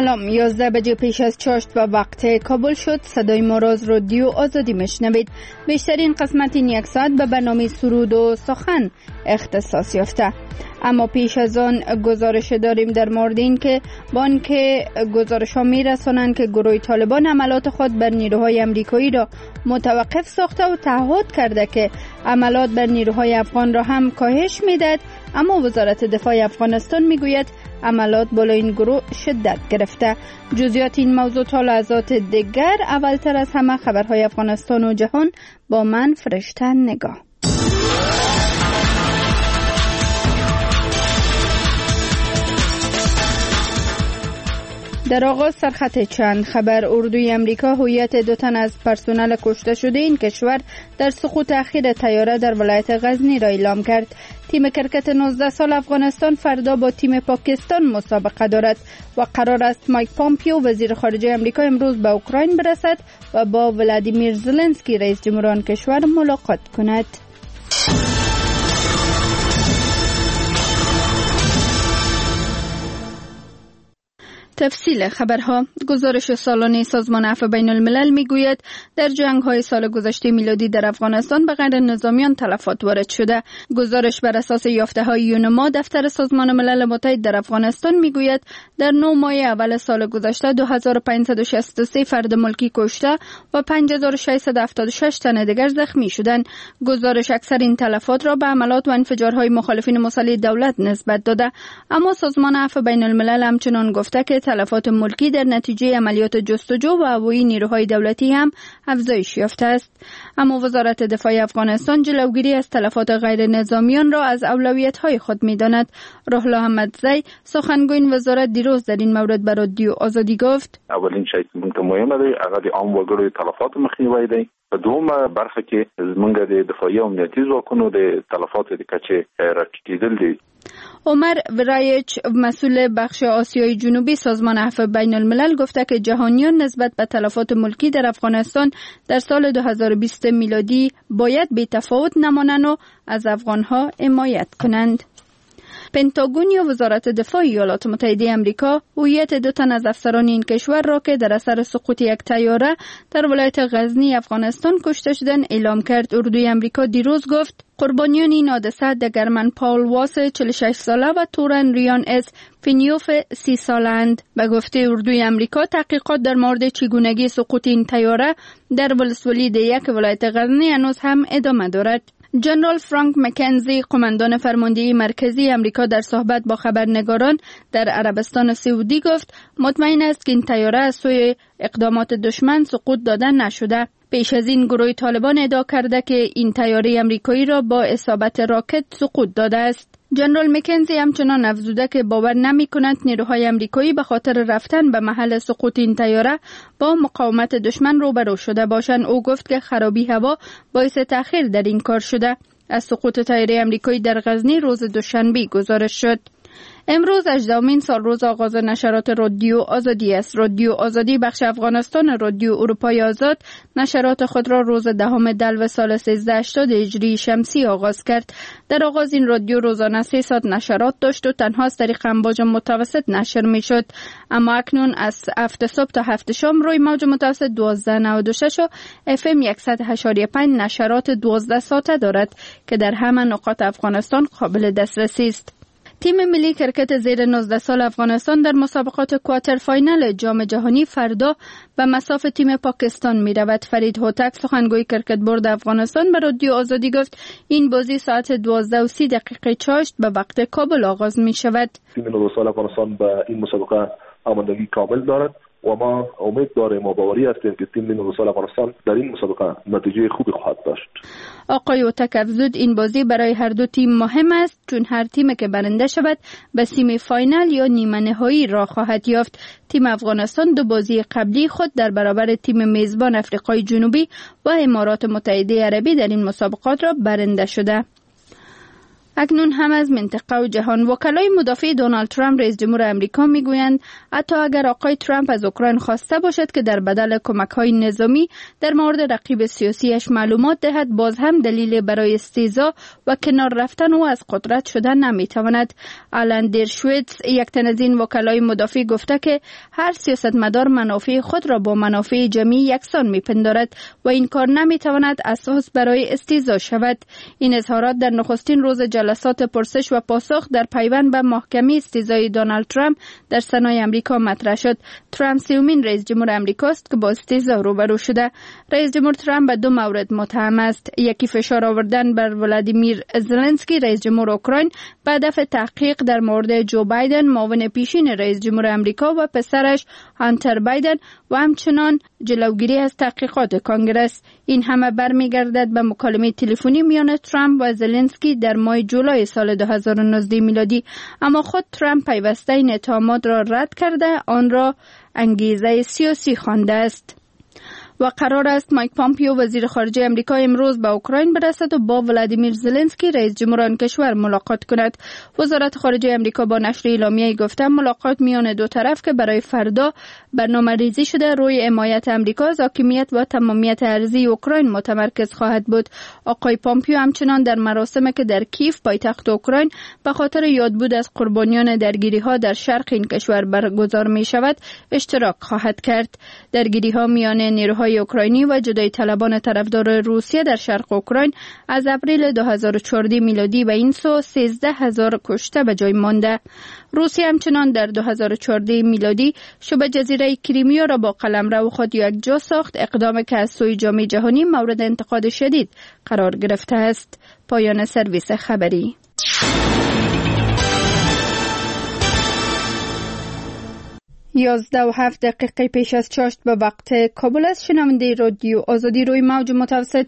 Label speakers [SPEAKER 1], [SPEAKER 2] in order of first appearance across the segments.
[SPEAKER 1] سلام، 11 بجه پیش از چاشت و وقت کابل شد. صدای ما را از رادیو آزادی میشنوید. بیشترین قسمت این یک ساعت به برنامه سرود و سخن اختصاص یافته. اما پیش از آن گزارش داریم در مورد این که بانک گزارش ها می رسانند که گروه طالبان عملات خود بر نیروهای امریکایی را متوقف ساخته و تعهد کرده که عملات بر نیروهای افغان را هم کاهش میدهد. اما وزارت دفاع افغانستان میگوید عملات بالای این گروه شدت گرفته. جزئیات این موضوع تا لحظات دیگر. اولتر از همه خبرهای افغانستان و جهان با من فرشته نگاه. در آغاز سرخط چند خبر. اردوی امریکا هویت 2 تن از پرسنل کشته شده این کشور در سقوط اخیر طیاره در ولایت غزنی را اعلام کرد. تیم کرکت 19 سال افغانستان فردا با تیم پاکستان مسابقه دارد و قرار است مایک پامپیو وزیر خارجه امریکا امروز به اوکراین برسد و با ولادیمیر زلنسکی رئیس جمهور کشور ملاقات کند. تفصیل خبرها. گزارش سالانه سازمان عفو بین الملل میگوید در جنگ‌های سال گذشته میلادی در افغانستان به غیر نظامیان تلفات وارد شده. گزارش بر اساس یافته‌های یونما دفتر سازمان ملل متحد در افغانستان میگوید در 9 ماه اول سال گذشته 2563 فرد ملکی کشته و 5676 تن دیگر زخمی شدند. گزارش اکثر این تلفات را به حملات و انفجارهای مخالفین مسلح دولت نسبت داده. اما سازمان عفو بین الملل همچنان گفته که تلفات ملکی در نتیجه عملیات جستجو و هوایی نیروهای دولتی هم افزایش یافته است. اما وزارت دفاع افغانستان جلوگیری از تلفات غیر نظامیان را از اولویت‌های خود می‌داند. روح‌الله احمدزی سخنگوی وزارت دیروز در این مورد به رادیو آزادی گفت:
[SPEAKER 2] اولین شی که مهمه دی هغه د عام وګړو تلفات مخنیوی دی. په دومره برخه کې زمونږ د دفاعي او امنیتي ځواکونو د تلفات د کچې راټیټېدل دي.
[SPEAKER 1] عمر ورایچ مسئول بخش آسیای جنوبی سازمان عفو بین الملل گفته که جهانیان نسبت به تلفات ملکی در افغانستان در سال 2020 میلادی باید بی تفاوت نمانند و از افغانها حمایت کنند. پنتاگون یا وزارت دفاع ایالات متحده آمریکا هویت 2 تن از افسران این کشور را که در اثر سقوط یک طیاره در ولایت غزنی افغانستان کشته شدند اعلام کرد. اردوی آمریکا دیروز گفت قربانیان این حادثه دگرمن پاول واس 46 ساله و تورن ریان اس فینیوف 30 سالند. به گفته اردوی آمریکا تحقیقات در مورد چگونگی سقوط این طیاره در ولسوالی یک ولایت غزنی هنوز هم ادامه دارد. جنرال فرانک مکنزی قماندان فرماندهی مرکزی امریکا در صحبت با خبرنگاران در عربستان سعودی گفت مطمئن است که این طیاره از سوی اقدامات دشمن سقوط داده نشده. پیش از این گروه طالبان ادعا کرده که این طیاره امریکایی را با اصابت راکت سقوط داده است. جنرال مکنزی همچنان افزوده که باور نمی کند نیروهای امریکایی به خاطر رفتن به محل سقوط این طیاره با مقاومت دشمن روبرو شده باشند. او گفت که خرابی هوا باعث تأخیر در این کار شده. از سقوط طیاره امریکایی در غزنی روز دوشنبه گزارش شد. امروز 18مین سال روز آغاز نشرات رادیو آزادی است. رادیو آزادی بخش افغانستان رادیو اروپای آزاد نشرات خود را روز 10 دلو سال 1380 هجری شمسی آغاز کرد. در آغاز این رادیو روزانه 3 ساعت نشرات داشت و تنها از طریق امواج متوسط نشر می شد. اما اکنون از 7 صبح تا 7 شام روی موج متوسط 1296 و FM 100.5 نشرات 12 ساعته دارد که در همه نقاط افغانستان قابل دسترسی است. تیم ملی کرکت زیر 19 سال افغانستان در مسابقات کوارتر فاینال جام جهانی فردا به مصاف تیم پاکستان می رود. فرید هوتک سخنگوی کرکت بورد افغانستان به رادیو آزادی گفت این بازی ساعت 12:30 چاشت به وقت کابل آغاز می شود.
[SPEAKER 3] تیم 19 سال افغانستان به این مسابقه آمادگی کامل دارد و ما امید داریم و باوری هستیم که تیم 19 سال افغانستان در این مسابقه نتیجه خوبی خواهد داشت.
[SPEAKER 1] آقای اوتک افزود این بازی برای هر دو تیم مهم است چون هر تیم که برنده شود به سیمی فاینال یا نیمه نهایی راه خواهد یافت. تیم افغانستان 2 بازی قبلی خود در برابر تیم میزبان آفریقای جنوبی و امارات متحده عربی در این مسابقات را برنده شده. اکنون هم از منطقه و جهان. وکلای مدافع دونالد ترامپ رئیس جمهور امریکا میگویند حتی اگر آقای ترامپ از اوکراین خواسته باشد که در بدل کمک‌های نظامی در مورد رقیب سیاسیش معلومات دهد، باز هم دلیل برای استیضاح و کنار رفتن او از قدرت شدن نمیتواند. آلن درشویتز، یک تن از این وکلای مدافع، گفته که هر سیاستمدار منافع خود را با منافع جمعی یکسان میپندارد و این کار نمیتواند اساس برای استیضاح شود. این اظهارات در نخستین روز جلسات پرسش و پاسخ در پیوند به محکمه استیضاح دونالد ترامپ در سنای امریکا مطرح شد. ترامپ سومین رئیس جمهور امریکا است که با استیضاح روبرو شده. رئیس جمهور ترامپ به 2 مورد متهم است. یکی فشار آوردن بر ولادیمیر زلنسکی رئیس جمهور اوکراین به هدف تحقیق در مورد جو بایدن معاون پیشین رئیس جمهور امریکا و پسرش هانتر بایدن و همچنان جلوگیری از تحقیقات کنگره. این همه برمیگردد به مکالمه تلفنی میان ترامپ و زلنسکی در ماه جولای سال 2019 میلادی، اما خود ترامپ پیوسته این اتهامات را رد کرده آن را انگیزه سیاسی خوانده است. و قرار است مایک پامپیو وزیر خارجه امریکا امروز به اوکراین برسد و با ولادیمیر زلنسکی رئیس جمهور آن کشور ملاقات کند. وزارت خارجه امریکا با نشر اعلامیه‌ای گفته ملاقات میان دو طرف که برای فردا برنامه‌ریزی شده روی حمایت امریکا از حاکمیت و تمامیت ارضی اوکراین متمرکز خواهد بود. آقای پامپیو همچنان در مراسمی که در کیف پایتخت اوکراین به خاطر یادبود از قربانیان درگیری‌ها در شرق این کشور برگزار می‌شود اشتراک خواهد کرد. درگیری‌ها میان نیروهای اوکراینی و جدایی طلبان طرفدار روسیه در شرق اوکراین از اپریل 2014 میلادی به این سو 13,000 کشته به جای مانده. روسیه همچنان در 2014 میلادی شبه جزیره کریمیا را با قلمرو خود یکجا ساخت، اقدامی که از سوی جامعه جهانی مورد انتقاد شدید قرار گرفته است. پایان سرویس خبری. 11:07 پیش از چاشت به وقت کابل است. شنونده رادیو آزادی روی موج متوسط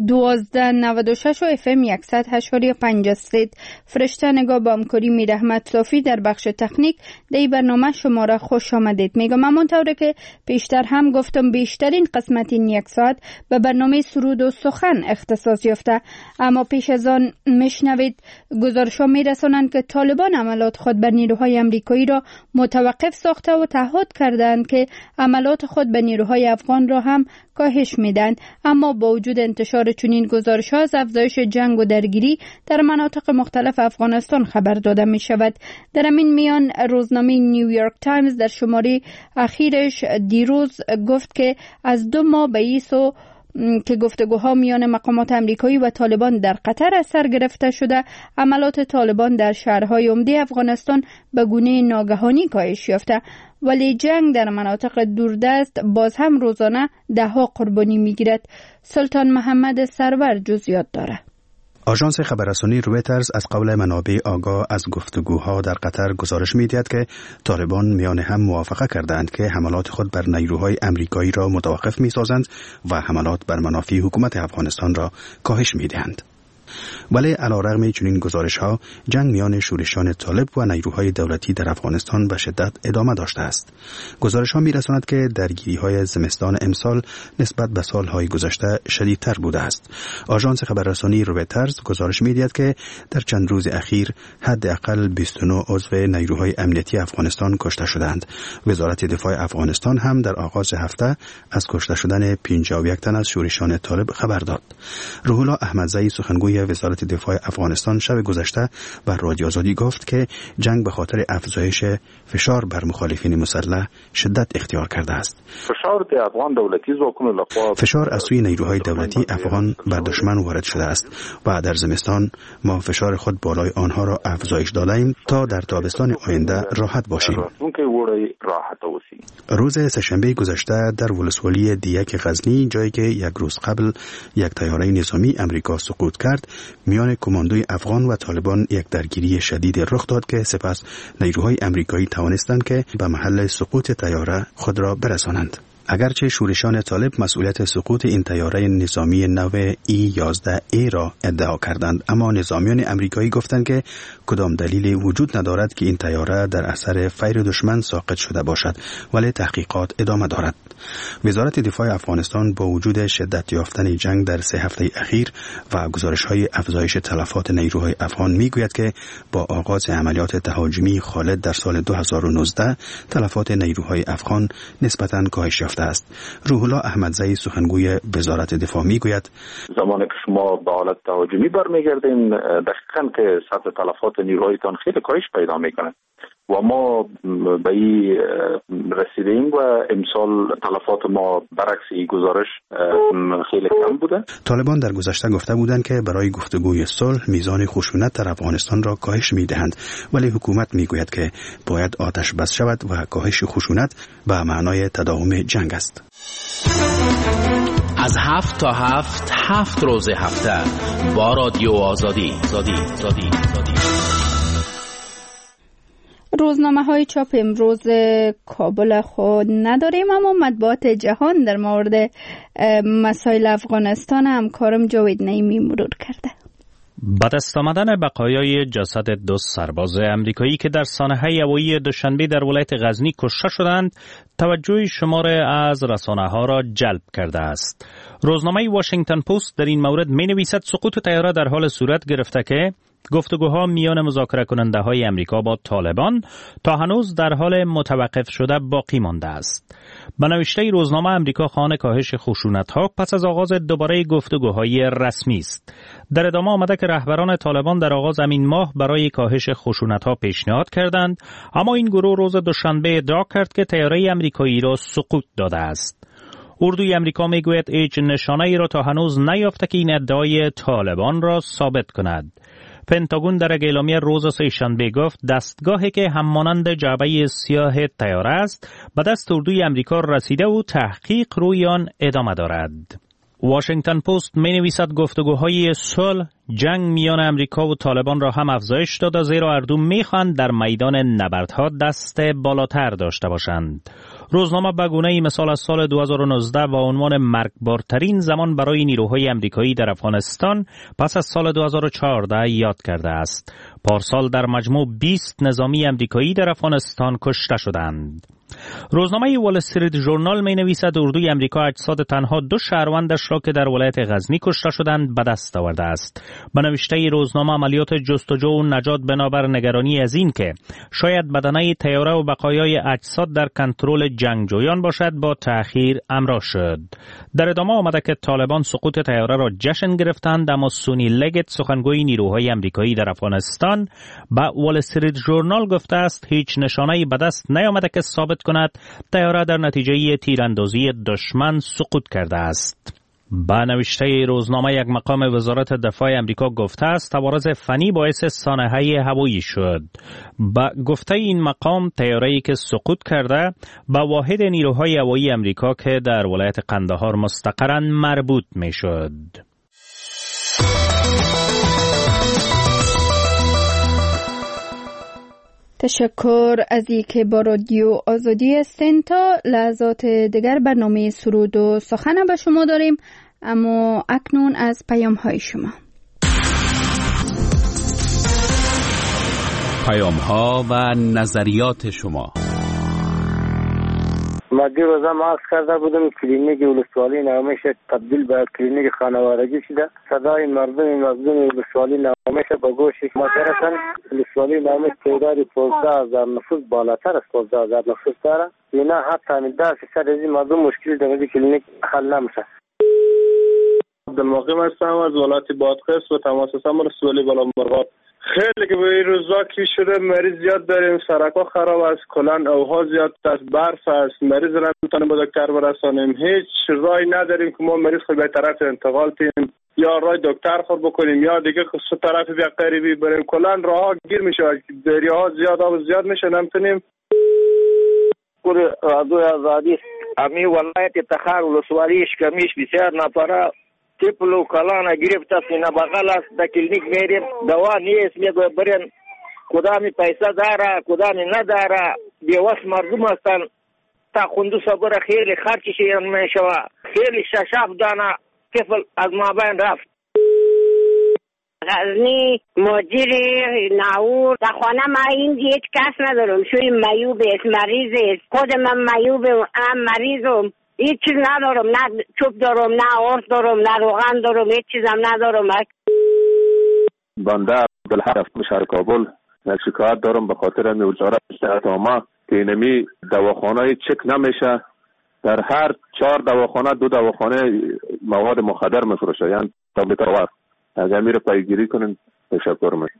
[SPEAKER 1] 1296 و FM 100.5 است. فرشته نگاه با همکاری میر احمد صافی در بخش تکنیک در برنامه شما را خوش آمدید میگم. همانطور که پیشتر هم گفتم بیشترین قسمت این یک ساعت به برنامه سرود و سخن اختصاص یافته، اما پیش از آن میشنوید گزارش‌ها میرسانند که طالبان عملات خود بر نیروهای امریکایی را متوقف ساخته و تعهد کردند که عملات خود به نیروهای افغان را هم کاهش میدن. اما با وجود انتشار چنین گزارش‌ها از افزایش جنگ و درگیری در مناطق مختلف افغانستان خبر داده می شود. در این میان روزنامه نیویورک تایمز در شماره اخیرش دیروز گفت که از 2 ماه به این سو که گفتگوها میان مقامات امریکایی و طالبان در قطر از سر گرفته شده، عملات طالبان در شهرهای عمده افغانستان به گونه ناگهانی کاهش یافته، ولی جنگ در مناطق دوردست باز هم روزانه 10 قربانی میگیرد. سلطان محمد سرور جزئیات دارد.
[SPEAKER 4] آژانس خبررسانی رویترز از قول منابع آگاه از گفتگوها در قطر گزارش می‌دهد که طالبان میان هم موافقه کردند که حملات خود بر نیروهای امریکایی را متوقف می‌سازند و حملات بر منافع حکومت افغانستان را کاهش می‌دهند. ولی علیرغم چنین گزارش‌ها جنگ میان شورشیان طالب و نیروهای دولتی در افغانستان به شدت ادامه داشته است. گزارش‌ها می‌رساند که درگیری‌های زمستان امسال نسبت به سال‌های گذشته شدیدتر بوده است. آژانس خبررسانی رویترز گزارش می‌دهد که در چند روز اخیر حداقل 29 عضو نیروهای امنیتی افغانستان کشته شدند. وزارت دفاع افغانستان هم در آغاز هفته از کشته شدن 51 تن از شورشیان طالب خبر داد. روح الله احمدزئی سخنگوی وزارت دفاع افغانستان شب گذشته بر رادیو آزادی گفت که جنگ به خاطر افزایش فشار بر مخالفین مسلح شدت اختیار کرده است. فشار از سوی نیروهای دولتی افغان بر دشمن وارد شده است و در زمستان ما فشار خود بالای آنها را افزایش دادیم تا در تابستان آینده راحت باشیم. روز سه‌شنبه گذشته در ولسوالی دیک غزنی، جایی که یک روز قبل یک طیاره نظامی امریکا سقوط کرد، میان کماندوی افغان و طالبان یک درگیری شدید رخ داد که سپس نیروهای امریکایی توانستند که به محل سقوط طیاره خود را برسانند. اگرچه شورشیان طالب مسئولیت سقوط این طیاره نظامی نو E-11A را ادعا کردند، اما نظامیان امریکایی گفتند که کدام دلیلی وجود ندارد که این طیاره در اثر فیر دشمن ساقط شده باشد، ولی تحقیقات ادامه دارد. وزارت دفاع افغانستان با وجود شدت یافتن جنگ در 3 هفته اخیر و گزارش‌های افزایش تلفات نیروهای افغان میگوید که با آغاز عملیات تهاجمی خالد در سال 2019 تلفات نیروهای افغان نسبتاً کاهش یافته است. روح الله احمدزئی سخنگوی وزارت دفاع میگوید
[SPEAKER 2] زمانی که شما به حالت تهاجمی برمیگردین دقیقاً که سطح تلفات نیروهایتان خیلی کاهش پیدا میکنه و ما به این رسیدیم و امسال تلفات ما برعکس این گزارش خیلی کم بوده.
[SPEAKER 4] طالبان در گذشته گفته بودند که برای گفتگوی صلح میزان خشونت در افغانستان را کاهش میدهند، ولی حکومت میگوید که باید آتش بس شود و کاهش خشونت به معنای تداوم جنگ است.
[SPEAKER 5] از 7 تا 7 روز هفته با رادیو آزادی.
[SPEAKER 1] روزنامه‌های چاپ امروز کابل خود نداریم، اما مطبوعات جهان در مورد مسائل افغانستان همکارم جاوید نعیمی مرور کرده.
[SPEAKER 6] با دست آمدن بقایای جسد 2 سرباز امریکایی که در سانحه هوایی دوشنبه در ولایت غزنی کشته شدند، توجه شمار از رسانه‌ها را جلب کرده است. روزنامه واشنگتن پست در این مورد می‌نویسد سقوط طیاره در حال صورت گرفته که گفتگوها میان مذاکره کننده های امریکا با طالبان تا هنوز در حال متوقف شده باقی مانده است. به نوشته روزنامه امریکا خواهان کاهش خشونت‌ها پس از آغاز دوباره گفتگوهای رسمی است. در ادامه آمده که رهبران طالبان در آغاز همین ماه برای کاهش خشونت‌ها پیشنهاد کردند، اما این گروه روز دوشنبه ادعا کرد که طیاره امریکایی را سقوط داده است. اردوی امریکا میگوید هیچ نشانه‌ای را تا هنوز نیافته که این ادعای طالبان را ثابت کند. پنتاگون در اعلامیه روز سه‌شنبه گفت دستگاهی که همانند جعبه سیاه طیاره است به دست اردوی امریکا رسیده و تحقیق روی آن ادامه دارد. واشنگتن پست می‌نویسد گفتگوهای صلح جنگ میان امریکا و طالبان را هم افزایش داده، زیرا هر دو می‌خواهند در میدان نبردها دست بالاتر داشته باشند. روزنامه به گونه‌ای مثال از سال 2019 و عنوان مرگبارترین زمان برای نیروهای امریکایی در افغانستان پس از سال 2014 یاد کرده است. پارسال در مجموع 20 نظامی امریکایی در افغانستان کشته شدند. روزنامه وال استریت ژورنال می نویسد اردوی امریکا اجساد تنها 2 شهروندش را که در ولایت غزنی کشته شدند به دست آورده است. به نوشته روزنامه عملیات جستجو و نجات بنابر نگرانی از این که شاید بدنه طیاره و بقایای اجساد در کنترل جنگجویان باشد با تأخیر امرا شد. در ادامه آمده که طالبان سقوط طیاره را جشن گرفتند، اما سونی لگت سخنگوی نیروهای امریکایی در افغانستان به وال استریت ژورنال گفته است هیچ نشانه‌ای به دست نیامده که ثابت کند طیاره در نتیجه تیراندازی دشمن سقوط کرده است. با نوشته روزنامه یک مقام وزارت دفاع امریکا گفته است عوارض فنی باعث سانحه هوایی شد. با گفته این مقام طیاره‌ای که سقوط کرده به واحد نیروهای هوایی امریکا که در ولایت قندهار مستقرن مربوط می شد.
[SPEAKER 1] تشکر از اینکه با رادیو آزادی هستین. تا لحظات دیگر برنامه سرود و سخن به شما داریم، اما اکنون از پیام های شما.
[SPEAKER 5] پیام ها و نظریات شما.
[SPEAKER 7] ما دیروزا ماسک کرده بودم، کلینیک ولسوالی نامش تبدیل به کلینیک خانوادگی شده. صدای مردم مظلوم ولسوالی نامش به گوش ما رسید. ولسوالی نامش تعداد 15000 نفوس بالاتر از 15000 نفوس داره. اینا حتی 10% از این مردم مشکل در کلینیک حل نمیشه.
[SPEAKER 8] عبدالمقیم هستم از ولایت بادغیس و تماس هستم رسولی بالا مرغاب. خیلی که به این روزا کی شده مریض زیاد داریم، سرکا خراب است، کلان اوها زیاد است، برف است، مریض را نمیتونیم به دکتر برسانیم. هیچ راهی نداریم که ما مریض خود به طرف انتقال تیم یا راه دکتر خود بکنیم یا دیگه خود طرف بیا قریبی بریم. کلان راه گیر میشه، دریاها زیاد آب زیاد میشه، نمیتونیم.
[SPEAKER 7] رادیو آزادی امی ولایت تخار ولسوالی کمیش بسیار نفره تیپلو کلان گرفت است، اینا بغل است، در کلینیک میریم دوا نیست، میگه برین کدامی پیسه داره کدامی نداره، بیوس مردم هستن. تا خوندو صبر خیلی خرچی میشوه، خیلی ششاف دانه طفل از مابین رفت.
[SPEAKER 9] غزنی مدیر ناور در خانه ما این هیچ کس ندارم، شوی میوب است، مریض است، خود من میوبم، ام مریضم. هیچ چیز ندارم، نه چوب دارم، نه آرد دارم، نه روغن دارم، هیچ چیزم ندارم.
[SPEAKER 3] بنده عبدالحق شهر کابل یک شکایت دارم به خاطر وزارت صحت عامه که اینمی دواخانه چک نمیشه. در هر 4 دواخانه 2 دواخانه مواد مخدر میفروشه، یعنی تابلت آور. اگر میره پیگیری کنین تشکر میکنم.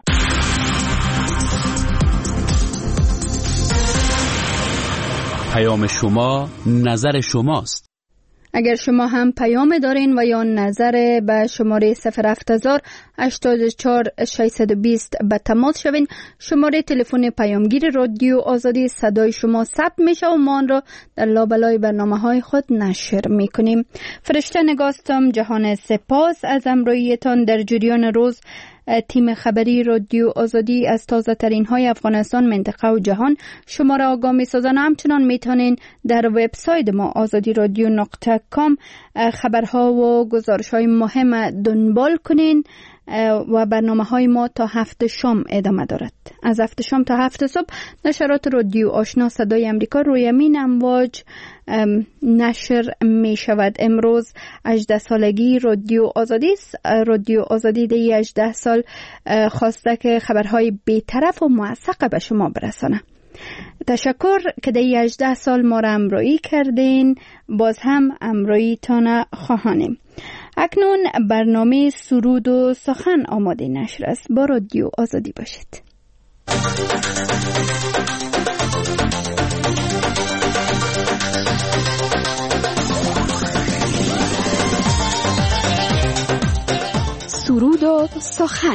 [SPEAKER 5] پیام شما نظر شماست.
[SPEAKER 1] اگر شما هم پیام دارین و یا نظر به شماره 070 84 620 به تماس شوین. شماره تلفن پیامگیر رادیو آزادی صدای شما ثبت میشه و ما آن را در لابلای برنامه‌های خود نشر میکنیم. فرشته نگاستم جهان سپاس از همراهیتان در جریان روز. تیم خبری رادیو آزادی از تازه ترین های افغانستان، منطقه و جهان شما را آگاه می سازن. همچنان می توانین در وبسایت ما azadiradyo.com خبرها و گزارش های مهم دنبال کنین و برنامه های ما تا 7 شام ادامه دارد. از 7 شام تا 7 صبح نشرات رادیو آشنا صدای امریکا روی امین امواج نشر می شود. امروز 18 سالگی رادیو آزادی است. رادیو آزادی دی 18 سال خواسته که خبرهای بی‌طرف و موثق به شما برسانه. تشکر که دی 18 سال ما را همراهی کردین. باز هم همراهی تان خواهانیم. اکنون برنامه سرود و سخن آماده نشر است. با رادیو آزادی باشید. سرود و سخن.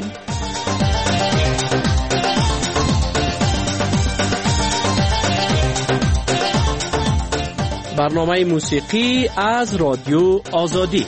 [SPEAKER 5] برنامه موسیقی از رادیو آزادی.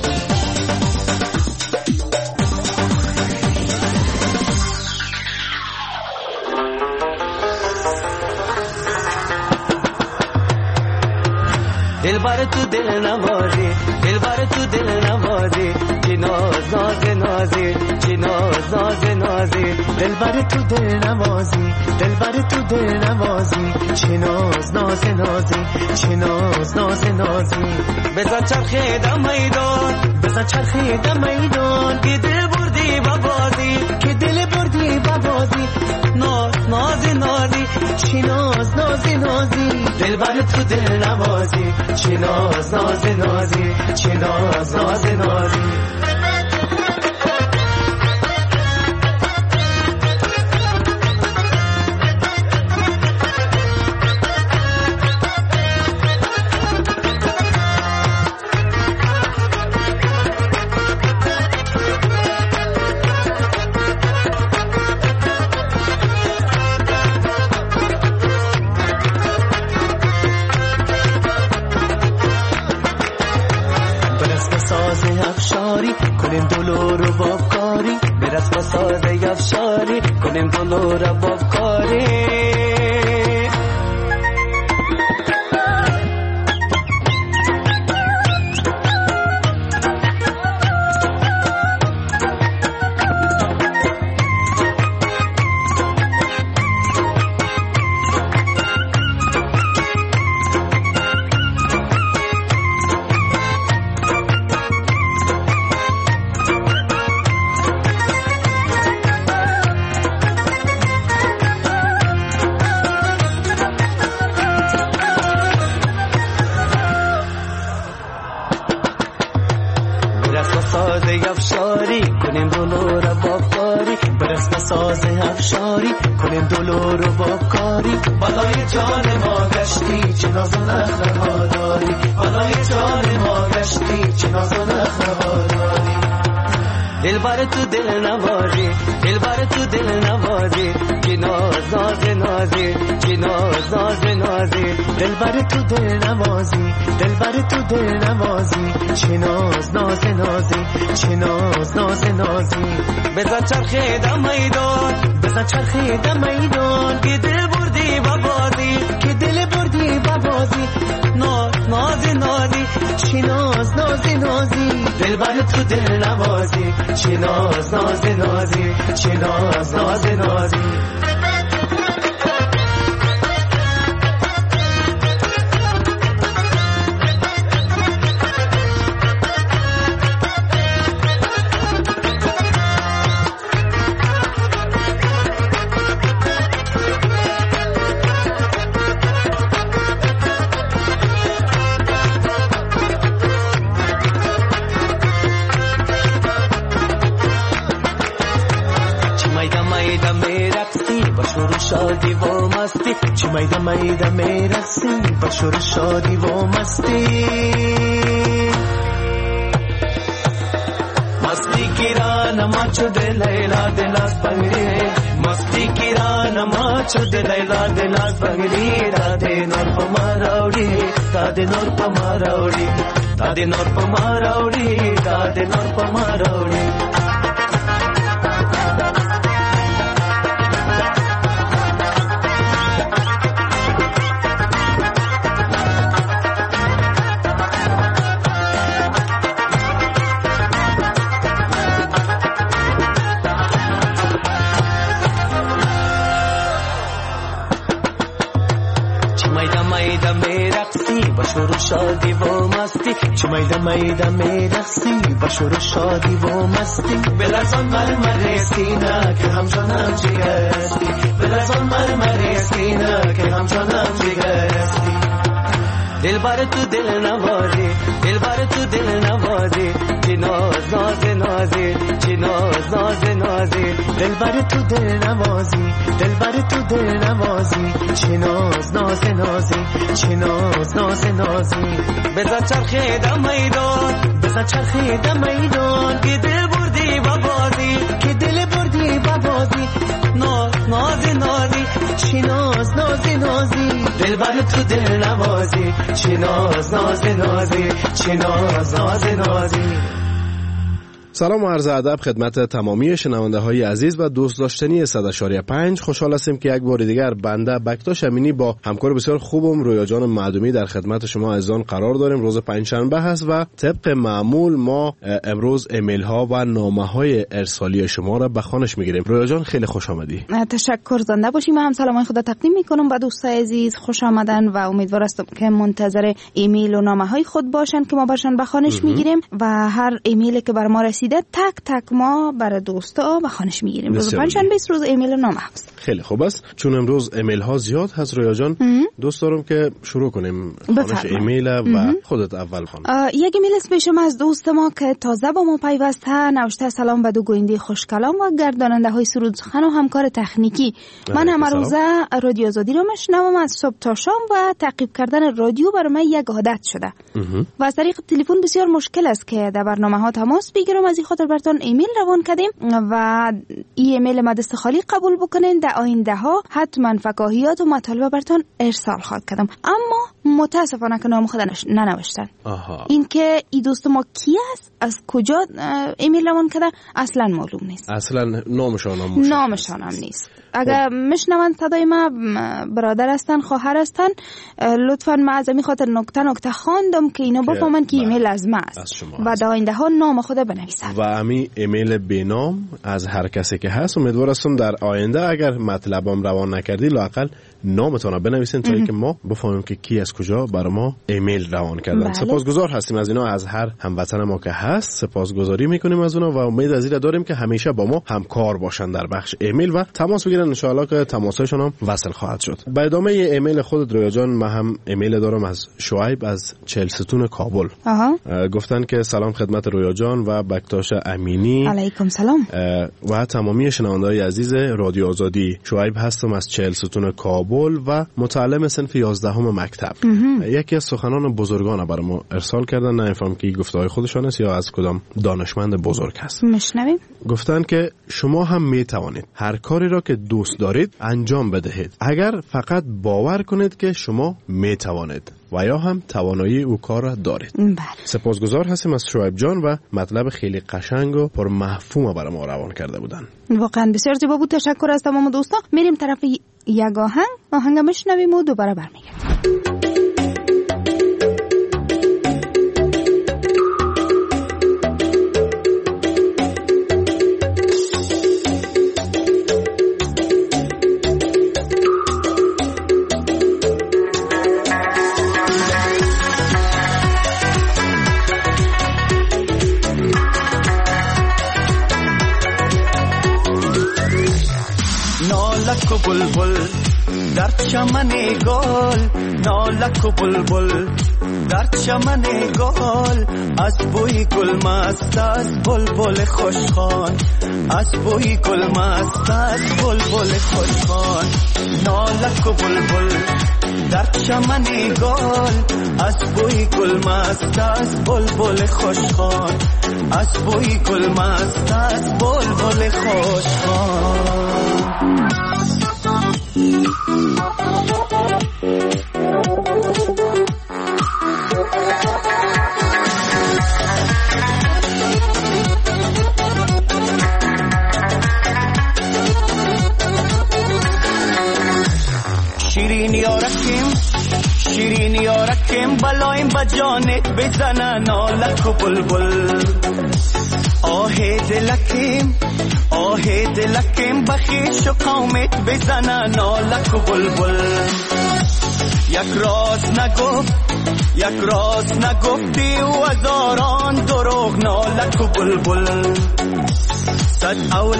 [SPEAKER 10] دلبر تو دل نوازی، دلبر تو دل نوازی، چه ناز ناز نازی، چه ناز ناز نازی، دلبر تو دل نوازی، دلبر تو دل نوازی، چه ناز ناز نازی، چه ناز ناز نازی. بزن چرخه در میدان، بزن چرخه در میدان، که دل بردی و بازی، که دل بردی و بازی، ناز ناز نازی، چه ناز ناز نازی، دلبر تو دل نوازی، چه ناز ناز نازی، چه ناز ناز نازی. کنیم دلور و بابکاری، برس با سازه افشاری، کنیم دلور و بابکاری. دلبر تو دل نوازی، دلبر تو دل نوازی، که ناز ناز نازی، که ناز ناز نازی، دلبر تو دل نوازی، دلبر تو دل نوازی، چه ناز ناز نازی، چه ناز ناز نازی. بزن چرخه در میدان، بزن چرخه در میدان، که دل بردی و بازی، که دل بردی و بازی، ناز ناز نازی، چه ناز ناز نازی، دلبر تو دل نوازی، چه ناز ناز نازی، چه ناز ناز نازی. میدم میرقصی با شور شادی و مستی چی میدم میرقصی با شور شادی و مستی مستی किराना माचो दे लैला दे लास पंगरी मस्ती किराना माचो दे लैला दे लास पंगरी दादे नोर पमाराउडी दादे नोर पमाराउडी दादे नोर पमाराउडी दादे नोर पमाराउडी بشور شادی و مستی چی میدم میرقصی بشور شادی و مستی بلرزان مرمر سینه که همچنان جگرستی بلرزان مرمر سینه که همچنان جگرستی دلبر تو دل نوازی دلبر تو دل نوازی چی ناز ناز نازی چی ناز ناز نازی دلبر تو دل نوازی دلبر تو دل نوازی چی ناز ناز نازی چی ناز ناز نازی بزن چرخی دم میدان بزن چرخی دم میدان که دل بردی و بازی که دل بردی و بازی ناز ناز نازی چی ناز ناز نازی دلبر تو دل نوازی چی ناز ناز نازی چی ناز ناز نازی.
[SPEAKER 11] سلام و عرض ادب خدمت تمامی شنونده های عزیز و دوست داشتنی 100.5. خوشحال هستیم که یک بار دیگر بنده بکتاش امینی با همکار بسیار خوبم رویا جان معدومی در خدمت شما عزیزان قرار داریم. روز پنجشنبه هست و طبق معمول ما امروز ایمیل ها و نامه های ارسالی شما را به خوانش میگیریم. رویا جان خیلی خوش آمدی.
[SPEAKER 1] تشکر، زنده باشیم. هم سلام خدا تقدیم میکنم به دوستای عزیز، خوش آمدن و امیدوار هستم که منتظر ایمیل و نامه های خود باشن که ما برشان به خوانش میگیریم و هر ایمیلی که بر ما رسیده تک تک ما برای دوستا به خوانش میگیریم. روز پنجشنبه روز ایمیل و نامه هست.
[SPEAKER 11] خیلی خوب است. چون امروز ایمیل ها زیاد هست رویا جان، دوست دارم که شروع کنیم خوانش ایمیل و خودت اول خوان.
[SPEAKER 1] یک ایمیل است به شما از دوست ما که تازه با ما پیوسته، نوشته سلام به دو گوینده خوشکلام و گرداننده های سرود سخن و همکار تکنیکی. من هم روزه رادیو آزادی رو میشنوم از صبح تا شام و تعقیب کردن رادیو برای من یک عادت شده و از طریق تلفن بسیار مشکل است که در برنامه ها تماس بگیرم. از این خاطر براتون ایمیل روان کردیم و این ایمیل ما دست خالی قبول بکنین. در آینده ها حتما فکاهیات و مطالب براتون ارسال خواهد کردم، اما متاسفانه که نام خود ننوشتن. این که این دوست ما کی است، از کجا ایمیل روان کرده اصلا معلوم نیست.
[SPEAKER 11] اصلا نامشان هم نیست.
[SPEAKER 1] اگر میشنون صدای ما برادر هستن، خواهر هستن، لطفاً ما از این خاطر نکته خواندم که اینا بفهمن که ایمیل از ما است و در آینده ها نام خود بنویسن.
[SPEAKER 11] و امی ایمیل بینام از هر کسی که هست امیدوار هستم در آینده اگر مطلبم روان نکردی لااقل نامتون رو بنویسین تا اینکه ما بفهمیم که کی از کجا برای ما ایمیل روان کردن. سپاسگزار هستیم از اینا، از هر هموطن ما که هست سپاسگزاری میکنیم از اونا و امید از این داریم که همیشه با ما همکار باشن در بخش ایمیل و تماس بگیرن. ان شاء الله که تماسشون هم وصل خواهد شد. به ادامه ایمیل خودت رویا جان، من هم ایمیل دارم از شعیب از چهلستون کابل. گفتن که سلام خدمت رویا جان و بکتاش امینی.
[SPEAKER 1] علیکم سلام
[SPEAKER 11] و تمامی شنونده‌های عزیز رادیو آزادی. شعیب هستم از چهلستون کابل و متعلم صنف 11 مکتب. یکی از سخنان بزرگان برای ما ارسال کردن، نمی‌فهمم که گفته‌های خودشان است یا از کدام دانشمند بزرگ هست.
[SPEAKER 1] میشنویم.
[SPEAKER 11] گفتن که شما هم میتوانید هر کاری را که دوست دارید انجام بدهید اگر فقط باور کنید که شما میتوانید و یا هم توانایی او کار را دارید. سپاسگزار هستیم از شعیب جان و مطلب خیلی قشنگ و پر مفهوم برای ما روان کرده بودن.
[SPEAKER 1] واقعا بسیار زیبا بود. تشکر از تمام دوستا. میریم طرف یک آهنگ میشنویم و دوباره برمیگردیم.
[SPEAKER 10] ناز نالک و بلبل در چمن گل، نالک و بلبل در چمن گل، از بوی گل مست از بلبل خوشخوان، از بوی گل مست از بلبل خوشخوان. نالک و بلبل در چمن گل، از بوی گل مست از بلبل خوشخوان، از بوی گل مست از بلبل خوشخوان. شیرین یارکیم شیرین یارکیم بلایم بجانت بزنن نالک و بلبل. آه دلکیم آه دلکیم بخیش و قومت بزنن نالک و بلبل. یک راز نگفت یک راز نگفتی و هزاران دروغ نالک و بلبل. صد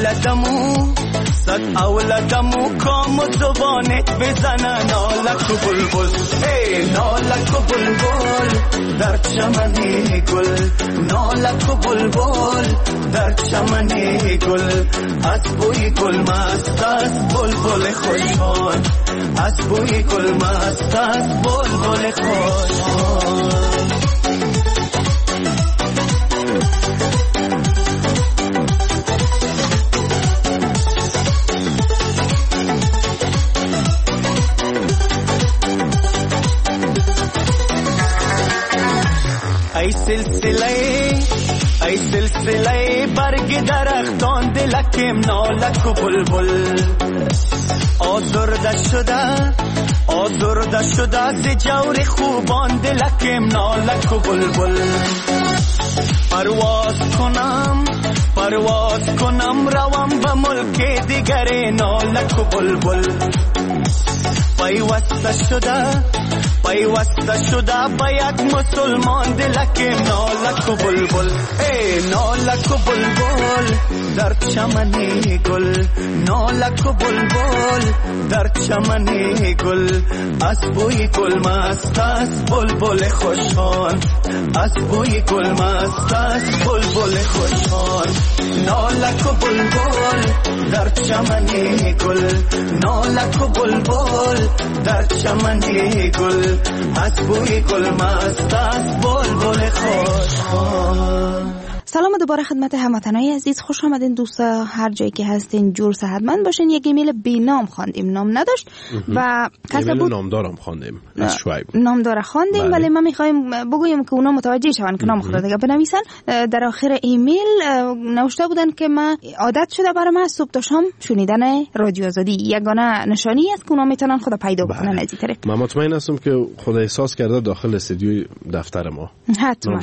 [SPEAKER 10] اولادمو کام و زبانت بزنن نالک و بلبل. ای نالک و بلبل در چمن گل، نالک و بلبل در چمن گل، از بوی گل مست از بلبل خوشحال، از بوی گل مست از بلبل خوشحال. ای سلسله برگ درختان دلکم نالک و بلبل. آزرده شده ز جور خوبان دلکم نالک و بلبل. پرواز کنم روم به ملک دیگر نالک و بلبل. پیوسته شده باید مسلمان دلکم نالک و بلبل. ای نالک و بلبل در چمن گل، نالک و بلبل در چمن گل، از بوی گل مست از بلبل خوشحال، از بوی گل مست از بلبل خوشحال. نالک و بلبل در چمن گل، نالک و بلبل در چمن گل، از بوی گل مست از بلبل خوشحال.
[SPEAKER 12] سلام دوباره خدمت هموطنای عزیز، خوش آمدین دوستا، هر جایی که هستین جور صحتمند باشین. یک ایمیل بی نام خواندیم، نام نداشت و کسی بود
[SPEAKER 11] نامدارم خواندیم از شعیب
[SPEAKER 12] نامدار خواندیم، ولی ما میخوایم بگویم که اونا متوجه شون که نام خود دیگه بنویسن. در آخر ایمیل نوشته بودن که ما عادت شده برای ما صبح تا شام شنیدن رادیو آزادی یگانه نشانی است که اونا میتونن خود پیدا بکنن از این طریق.
[SPEAKER 11] من مطمئن هستم که خود احساس کرده داخل استودیوی دفتر ما
[SPEAKER 12] حتما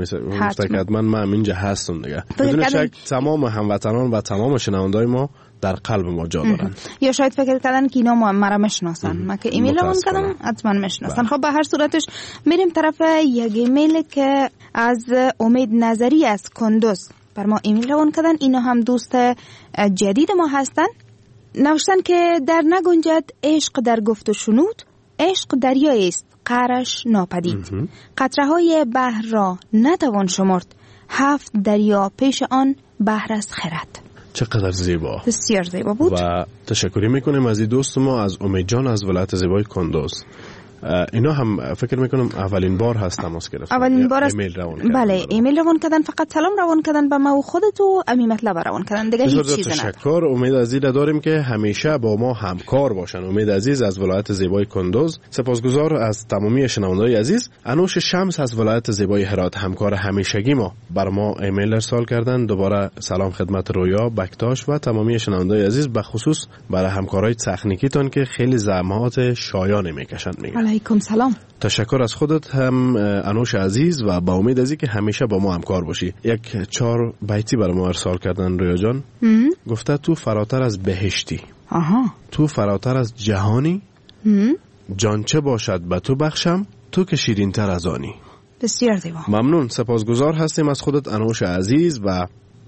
[SPEAKER 11] من اینجا هستم دیگه. بدون شک تمام هموطنان و تمام شنوندای ما در قلب ما جا دارن.
[SPEAKER 12] یا شاید فکر کردن که اینا مرا میشناسن، من که ایمیل رو کردم حتما میشناسن. خب به هر صورتش میریم طرف یک ایمیل که از امید نظری از کندوز بر ما ایمیل روان کردن. اینا هم دوست جدید ما هستن. نوشتن که در نگنجد عشق در گفت و شنود، عشق دریایی است قعرش ناپدید، قطره های بحر را نتوان شمرد، 7 دریا پیش آن بحر از خرد.
[SPEAKER 11] چقدر زیبا،
[SPEAKER 12] بسیار زیبا بود
[SPEAKER 11] و تشکری میکنیم از این دوست ما از امید جان از ولایت زیبای کندوز. اینا هم فکر میکنم اولین بار هست تماس گرفتن،
[SPEAKER 12] اولین بار است.
[SPEAKER 11] ایمیل روان کردن.
[SPEAKER 12] بله ایمیل روان کردن، فقط سلام روان کردن به ما و خودت و امی مطلب روان کردن دیگه، هیچ چیزی نداره.
[SPEAKER 11] تشکر. امید عزیز داریم که همیشه با ما همکار باشن. امید عزیز از ولایت زیبای کندوز. سپاسگزار از تمامی شنوندگان عزیز. انوش شمس از ولایت زیبای هرات همکار همیشگی ما بر ما ایمیل ارسال کردن. دوباره سلام خدمت رویا بکتاش و تمامی شنوندگان عزیز، به خصوص برای همکارای تکنیکی تون که خیلی زحمات شایان میکشن.
[SPEAKER 12] علیکم سلام.
[SPEAKER 11] تشکر از خودت هم انوش عزیز و با امید از که همیشه با ما همکار باشی. یک 4 بیتی برای ما ارسال کردن رویا جان. گفته تو فراتر از بهشتی، تو فراتر از جهانی، جان چه باشد به تو بخشم، تو که شیرین تر از آنی.
[SPEAKER 12] بسیار زیبا.
[SPEAKER 11] ممنون، سپاسگزار هستیم از خودت انوش عزیز و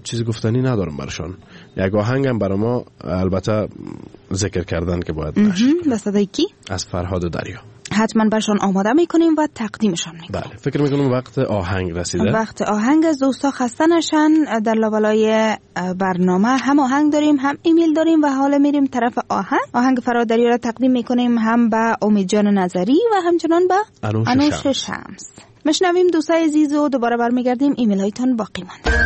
[SPEAKER 11] چیزی گفتنی ندارم برشان. یک آهنگم برای ما البته ذکر کردن که باید نشه.
[SPEAKER 12] به صدای کی؟
[SPEAKER 11] از فرهاد دریا.
[SPEAKER 12] حتما برشان آماده میکنیم و تقدیمشان میکنیم.
[SPEAKER 11] بله، فکر میکنم وقت آهنگ رسیده.
[SPEAKER 12] وقت آهنگ از دوستا خسته نشن. در لابلای برنامه هم آهنگ داریم، هم ایمیل داریم و حالا میریم طرف آهنگ فرهاد دریا را تقدیم میکنیم هم به امید جان نظری و همچنان به انوش شمس. مشنویم دوستای عزیز و دوباره برمیگردیم. ایمیل هایتان باقی مانده.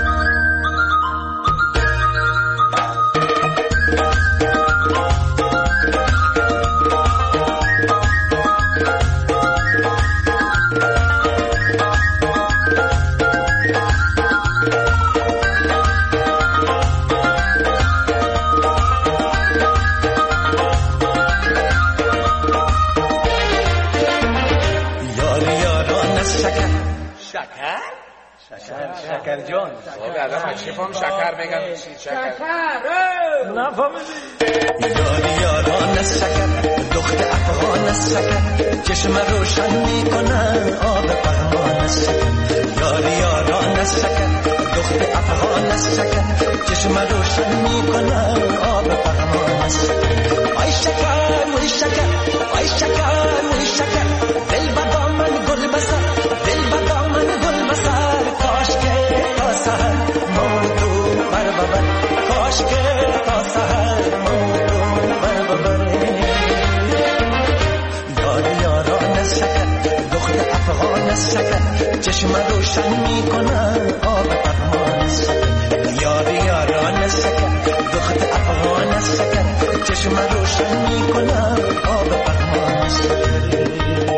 [SPEAKER 13] شکر جان آدم شفام شکر میگن شکر نفهمیدی یاری یاران از شکر دخت افغان از شکر چشم روشن میکنن آب پروان از شکر یاری یاران از شکر دخت افغان از شکر چشم روشن میکنن آب پروان از شکر وای شکر وای شکر وای شکر وای شکر دل بدام من گل بسر دل بدام من گل بسر کاش که تا سحر موتو بر ببر کاش که تا سحر موتو بر ببر یار یاران از شکر دخت افغان از شکر چشم روشن میکنن آب پروان از شکر یار یاران از شکر دخت افغان از شکر چشم روشن میکنن آب پروان از شکر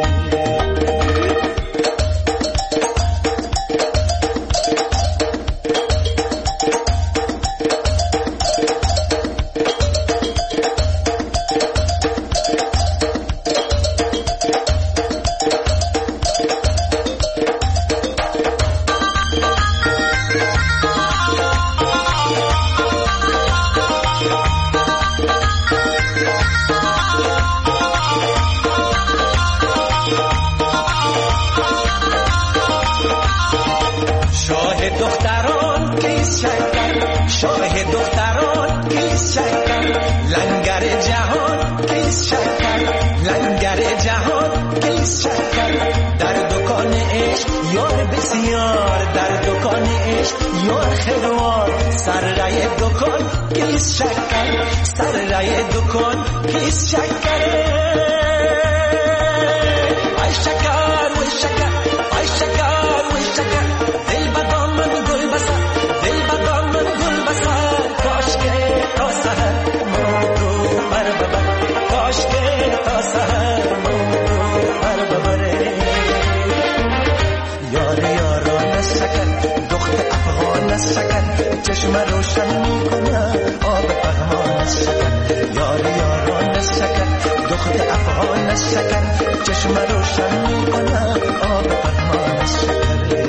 [SPEAKER 13] چشم روشن میکنه آب پروان از شکر یار یاران از شکر دخت افغان از شکر چشم روشن میکنه آب پروان از شکر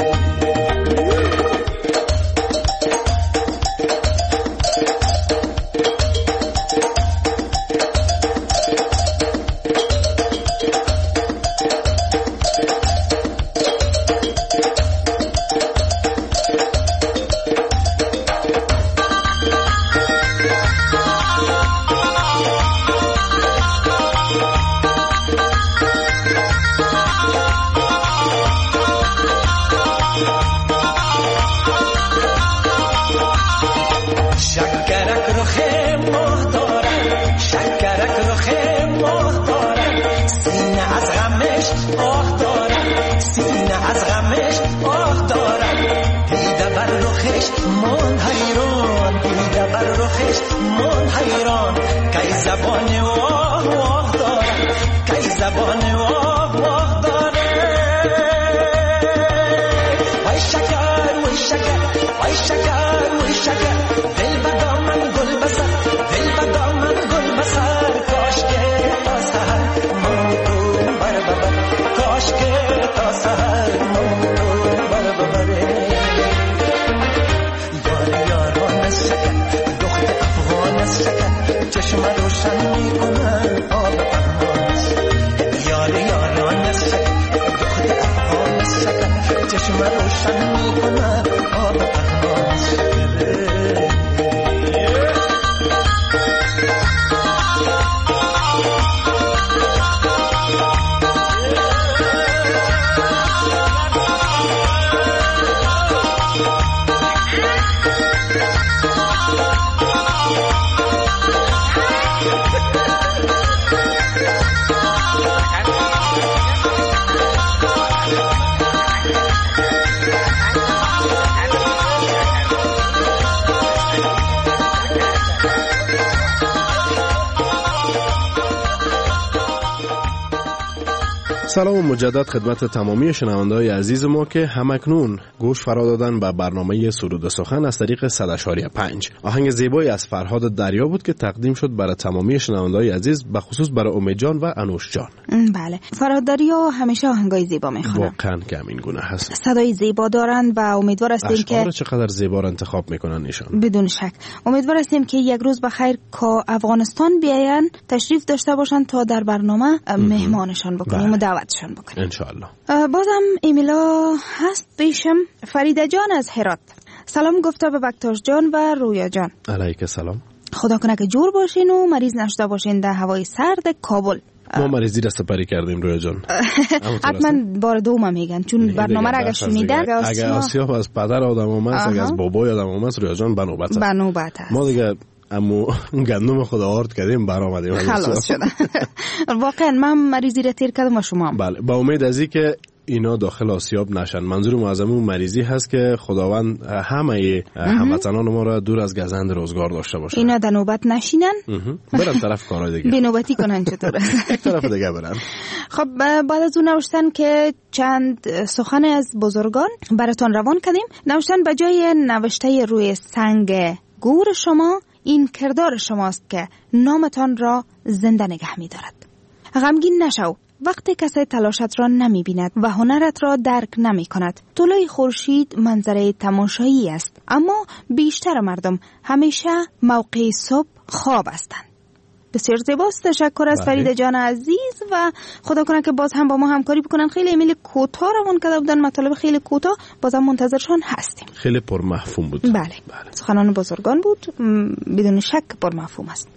[SPEAKER 13] چشم روشن میکنن آب پروان یار یاران شکر دخت افغان شکر چشم روشن میکنن آب پروان
[SPEAKER 11] سلام مجدد خدمت تمامی شنونده‌های عزیز ما که همکنون گوش فرا دادن به برنامه سرود سخن از طریق 100.5. آهنگ زیبایی از فرهاد دریا بود که تقدیم شد برای تمامی شنونده‌های عزیز، به خصوص برای امید جان و انوش جان.
[SPEAKER 12] بله، فرهاد دریا همیشه آهنگای زیبا میخونن.
[SPEAKER 11] واقعا که همین گونه هست.
[SPEAKER 12] صدای زیبا دارن و امیدوار هستیم که
[SPEAKER 11] اشعار چقدر زیبا را انتخاب میکنن ایشان.
[SPEAKER 12] بدون شک امیدوار هستیم که یک روز بخیر که افغانستان بیاین تشریف داشته باشن تا در برنامه مهمانشان بکنیم و دعوتشان بکنیم
[SPEAKER 11] ان شاء الله.
[SPEAKER 12] بازم ایمیلا هست پیشم. فریده جان از هرات سلام گفته به بکتاش جان و رویا جان.
[SPEAKER 11] علیک سلام.
[SPEAKER 12] خدا کنه که جور باشین و مریض نشده باشین در هوای سرد کابل.
[SPEAKER 11] ما مریضی را سپری کردیم رویا جان.
[SPEAKER 12] حتما بار دوم میگن چون برنامه را اگه شنیدن
[SPEAKER 11] اگه آسیاب از پدر آدم اومد، اگه از بابای آدم اومد، رویا جان بنوبت است. ما دیگه امو گندم خدا آرد کردیم برآمدیم
[SPEAKER 12] خلاص شده. واقعا من مریضی را تیر کردم و شما.
[SPEAKER 11] بله، با امید از این که اینا داخل آسیاب نشن. منظور ما از اون مریضی هست که خداوند همه هموطنان ما را دور از گزند روزگار داشته باشه.
[SPEAKER 12] اینا در نوبت نشینن،
[SPEAKER 11] برن طرف کارهای دیگه،
[SPEAKER 12] بی نوبتی کنن چطور
[SPEAKER 11] یک طرف دیگه برن.
[SPEAKER 12] خب بعد از اون نوشتن که چند سخن از بزرگان براتون روان کردیم. نوشتن به جای نوشته روی سنگ گور شما، این کردار شماست که نامتان را زنده نگه می دارد. غمگین نشو وقتی کسی تلاشت را نمی بیند و هنرت را درک نمی کند. طلوع خورشید منظره تماشایی است، اما بیشتر مردم همیشه موقع صبح خواب هستند. بسیار زیباست. تشکر از فریده جان عزیز و خدا کنه که باز هم با ما همکاری بکنن. خیلی ایمیل کوتاه روان کرده بودن، مطالب خیلی کوتاه، بازم منتظرشان هستیم.
[SPEAKER 11] خیلی پرمفهوم بود.
[SPEAKER 12] بله. سخنان بزرگان بود، بدون شک پرمفهوم است.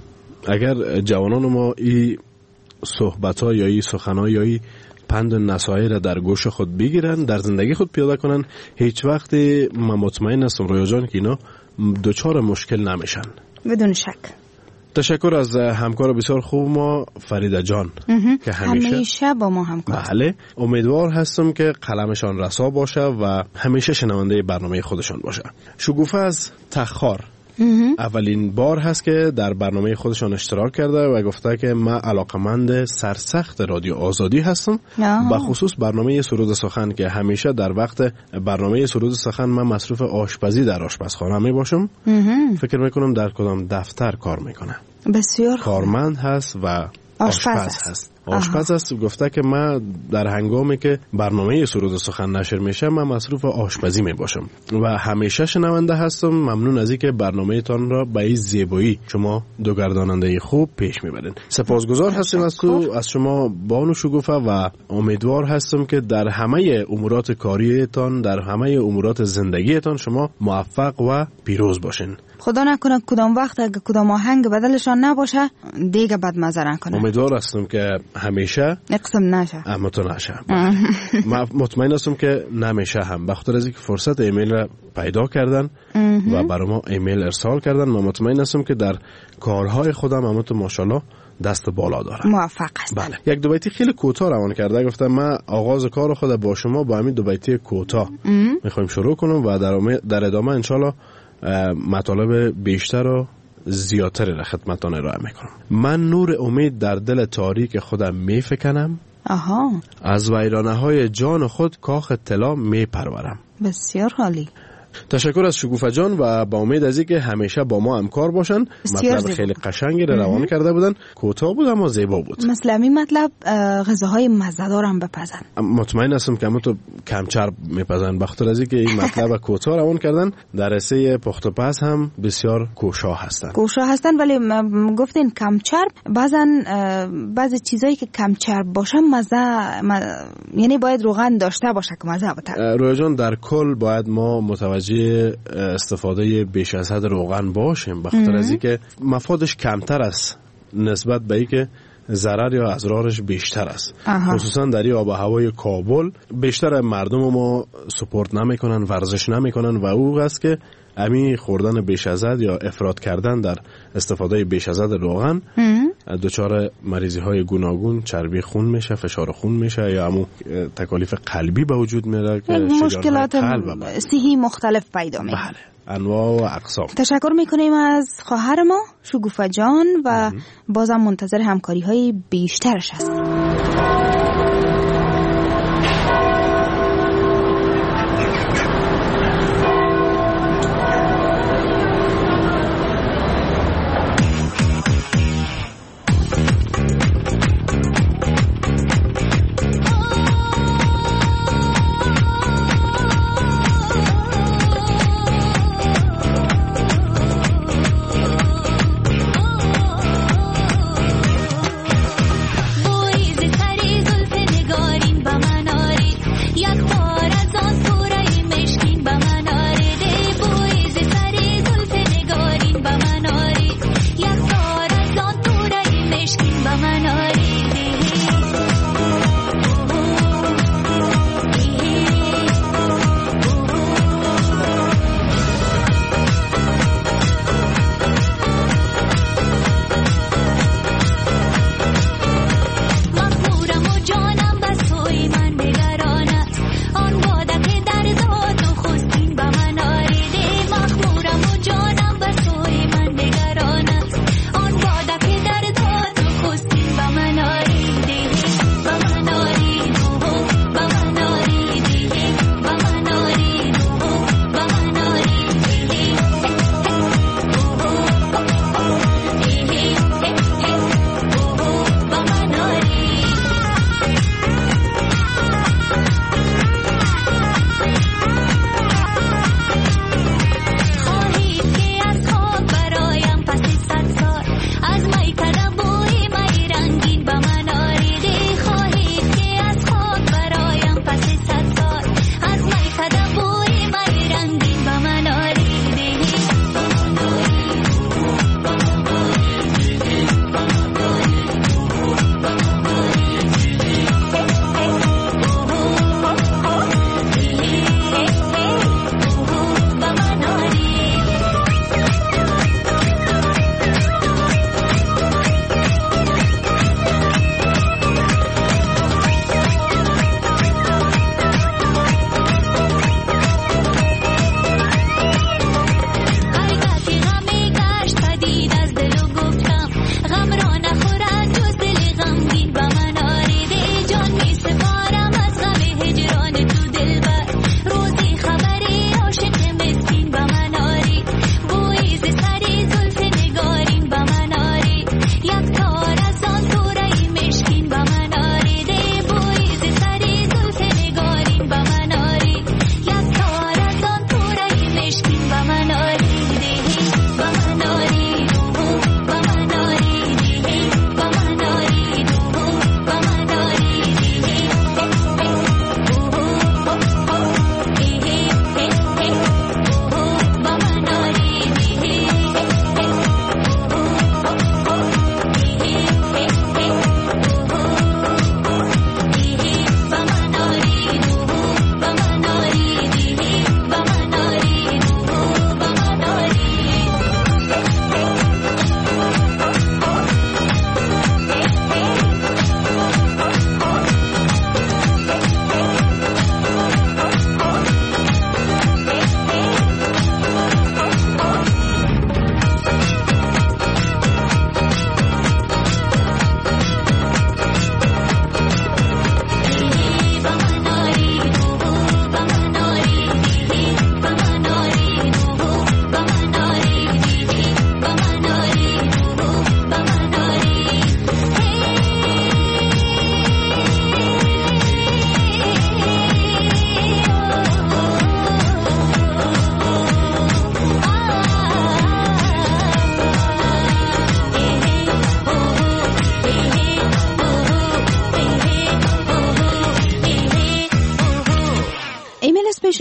[SPEAKER 11] اگر جوانان ما این صحبت‌ها یا این سخن‌ها یا این پند و نصایح را در گوش خود بگیرن، در زندگی خود پیاده کنن، هیچ وقت من مطمئن هستم رویا جان که اینا دچار مشکل نمیشن.
[SPEAKER 12] بدون شک.
[SPEAKER 11] تشکر از همکار بسیار خوب ما فریده جان که
[SPEAKER 12] همیشه با ما همکار.
[SPEAKER 11] بله، امیدوار هستم که قلمشان رسا باشه و همیشه شنونده برنامه خودشان باشه. شگوفه از تخار اولین بار هست که در برنامه خودشان اشتراک کرده و گفته که من علاقمند سرسخت رادیو آزادی هستم، به خصوص برنامه سرود سخن که همیشه در وقت برنامه سرود سخن من مصروف آشپزی در آشپزخانه می باشم. فکر میکنم در کدام دفتر کار میکنه.
[SPEAKER 12] بسیار
[SPEAKER 11] کارمند هست و آشپز هست. آشپز است. گفته که من در هنگامی که برنامه سرود سخن نشر میشه من مصروف آشپزی می باشم و همیشه شنونده هستم. ممنون از اینکه برنامه تان را به این زیبایی شما دو گرداننده خوب پیش میبرین. سپاسگزار هستیم از شما بانو شگوفه و امیدوار هستم که در همه امورات کاریتان، در همه امورات زندگیتان شما موفق و پیروز باشین.
[SPEAKER 12] خدا نکنه کدام وقت اگه کدام آهنگ بدلشان نباشه دیگه بد مزه نکنه.
[SPEAKER 11] امیدوار هستم که همیشه
[SPEAKER 12] نقصم نشه.
[SPEAKER 11] اما تو نشه. من مطمئن هستم که نمیشه هم. بخاطر از اینکه فرصت ایمیل را پیدا کردن و برای ما ایمیل ارسال کردن، من مطمئن هستم که در کارهای خودم اما تو ماشاءالله دست بالا دارم.
[SPEAKER 12] موفق هستم.
[SPEAKER 11] بله. یک دو بیتی خیلی کوتاه روان کرده. گفتم من آغاز کار خود با شما با همین دو بیتی کوتاه میخوایم شروع کنم و در ادامه انشالله مطالب بیشتر و زیادتر را خدمتان ارائه میکنم. من نور امید در دل تاریک خودم میفکنم، از ویرانه های جان خود کاخ طلا میپرورم.
[SPEAKER 12] بسیار عالی.
[SPEAKER 11] تشکر از شگوفه جان و با امید از اینکه همیشه با ما همکار باشن. مطلب خیلی قشنگی رو روان کرده بودن، کوتاه بود اما زیبا بود.
[SPEAKER 12] مثل همین مطلب غذاهای مزه‌دار هم بپزن.
[SPEAKER 11] مطمئن هستم که همون تو کمچرب میپزن، بخاطر از اینکه این مطلب کوتاه روان کردن. در رسه پخت و پز هم بسیار کوشا هستن ولی گفتین کمچرب. بعضی چیزایی که کمچرب باشه یعنی باید روغن داشته باشه که مزه بده. رویا جان در کل باید ما متوجه استفاده بیش از حد روغن باشیم، بخاطر از اینکه مفادش کمتر است نسبت به اینکه ضرر یا اضرارش بیشتر است. خصوصا در این آب و هوای کابل بیشتر مردم ما سپورت نمیکنن، ورزش نمیکنن و او است که امی خوردن بیش از حد یا افراط کردن در استفاده بیش از حد روغن دچار مریضی های گوناگون، چربی خون میشه، فشار خون میشه یا همون تکالیف قلبی به وجود میاره که
[SPEAKER 12] مشکلات صحی مختلف پیدا میشه.
[SPEAKER 11] بله، انواع و اقسام.
[SPEAKER 12] تشکر میکنیم از خواهر ما شگوفه جان و بازم منتظر همکاری های بیشترش هست.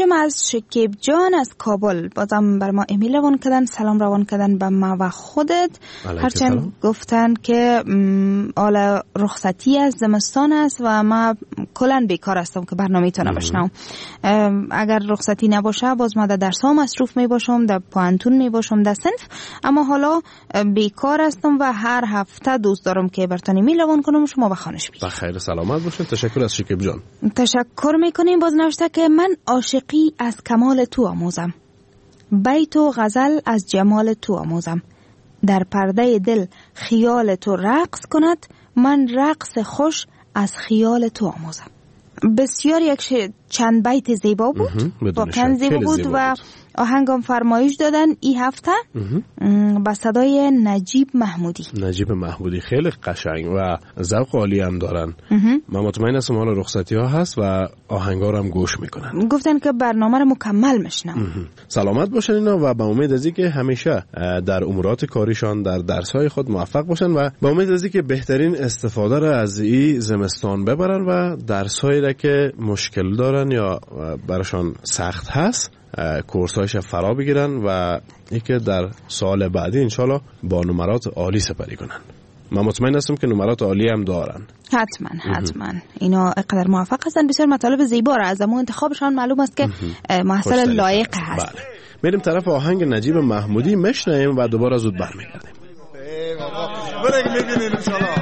[SPEAKER 12] میریم از شکیب جان از کابل، بازم بر ما ایمیل روان کردن، سلام روان کردن به ما و خودت. هرچند گفتن که حالا رخصتی از زمستان است و ما کلن بیکار هستم که برنامه تو نباشنم. اگر رخصتی نباشه باز ما در درس ها مصروف می باشم، در پوانتون می باشم، در صنف، اما حالا بیکار هستم و هر هفته دوست دارم که برتان ایمیل روان کنم شما بخوانش بیید.
[SPEAKER 11] بخیر سلامت باشید. تشکر از شکیب جان.
[SPEAKER 12] تشکر میکنیم. باز نوشته که من عاشقی از کمال تو آموزم، بیت و غزل از جمال تو آموزم، در پرده دل خیال تو رقص کند، من رقص خوش از خیال تو آموزم. بسیار یک چند بیت زیبا بود، واقعا زیبا بود و آهنگم فرمایش دادن این هفته با صدای نجیب محمودی. خیلی قشنگ و ذوق عالی هم دارن. من مطمئن هستم حالا رخصتی ها هست و آهنگا رو هم گوش میکنن. گفتن که برنامه رو مکمل میشنم.
[SPEAKER 11] سلامت باشن اینا و به امید از اینکه همیشه در امورات کاریشان در درس‌های خود موفق باشن و به امید از اینکه بهترین استفاده رو از این زمستان ببرن و درس‌هایی را که مشکل دارن یا براشون سخت هست کورسایش فرا بگیرن و اینکه در سال بعدی انشالله با نمرات عالی سپری کنن. من مطمئن هستم که نمرات عالی هم دارن.
[SPEAKER 12] حتما اینا اقدر موفق هستن. بسیار مطالب زیبا را از امون انتخابشان معلوم است که محصل لایق هست.
[SPEAKER 11] بله. میریم طرف آهنگ نجیب محمودی میشنیم و دوباره زود برمیگردیم.
[SPEAKER 14] برگ میبینیم انشالله.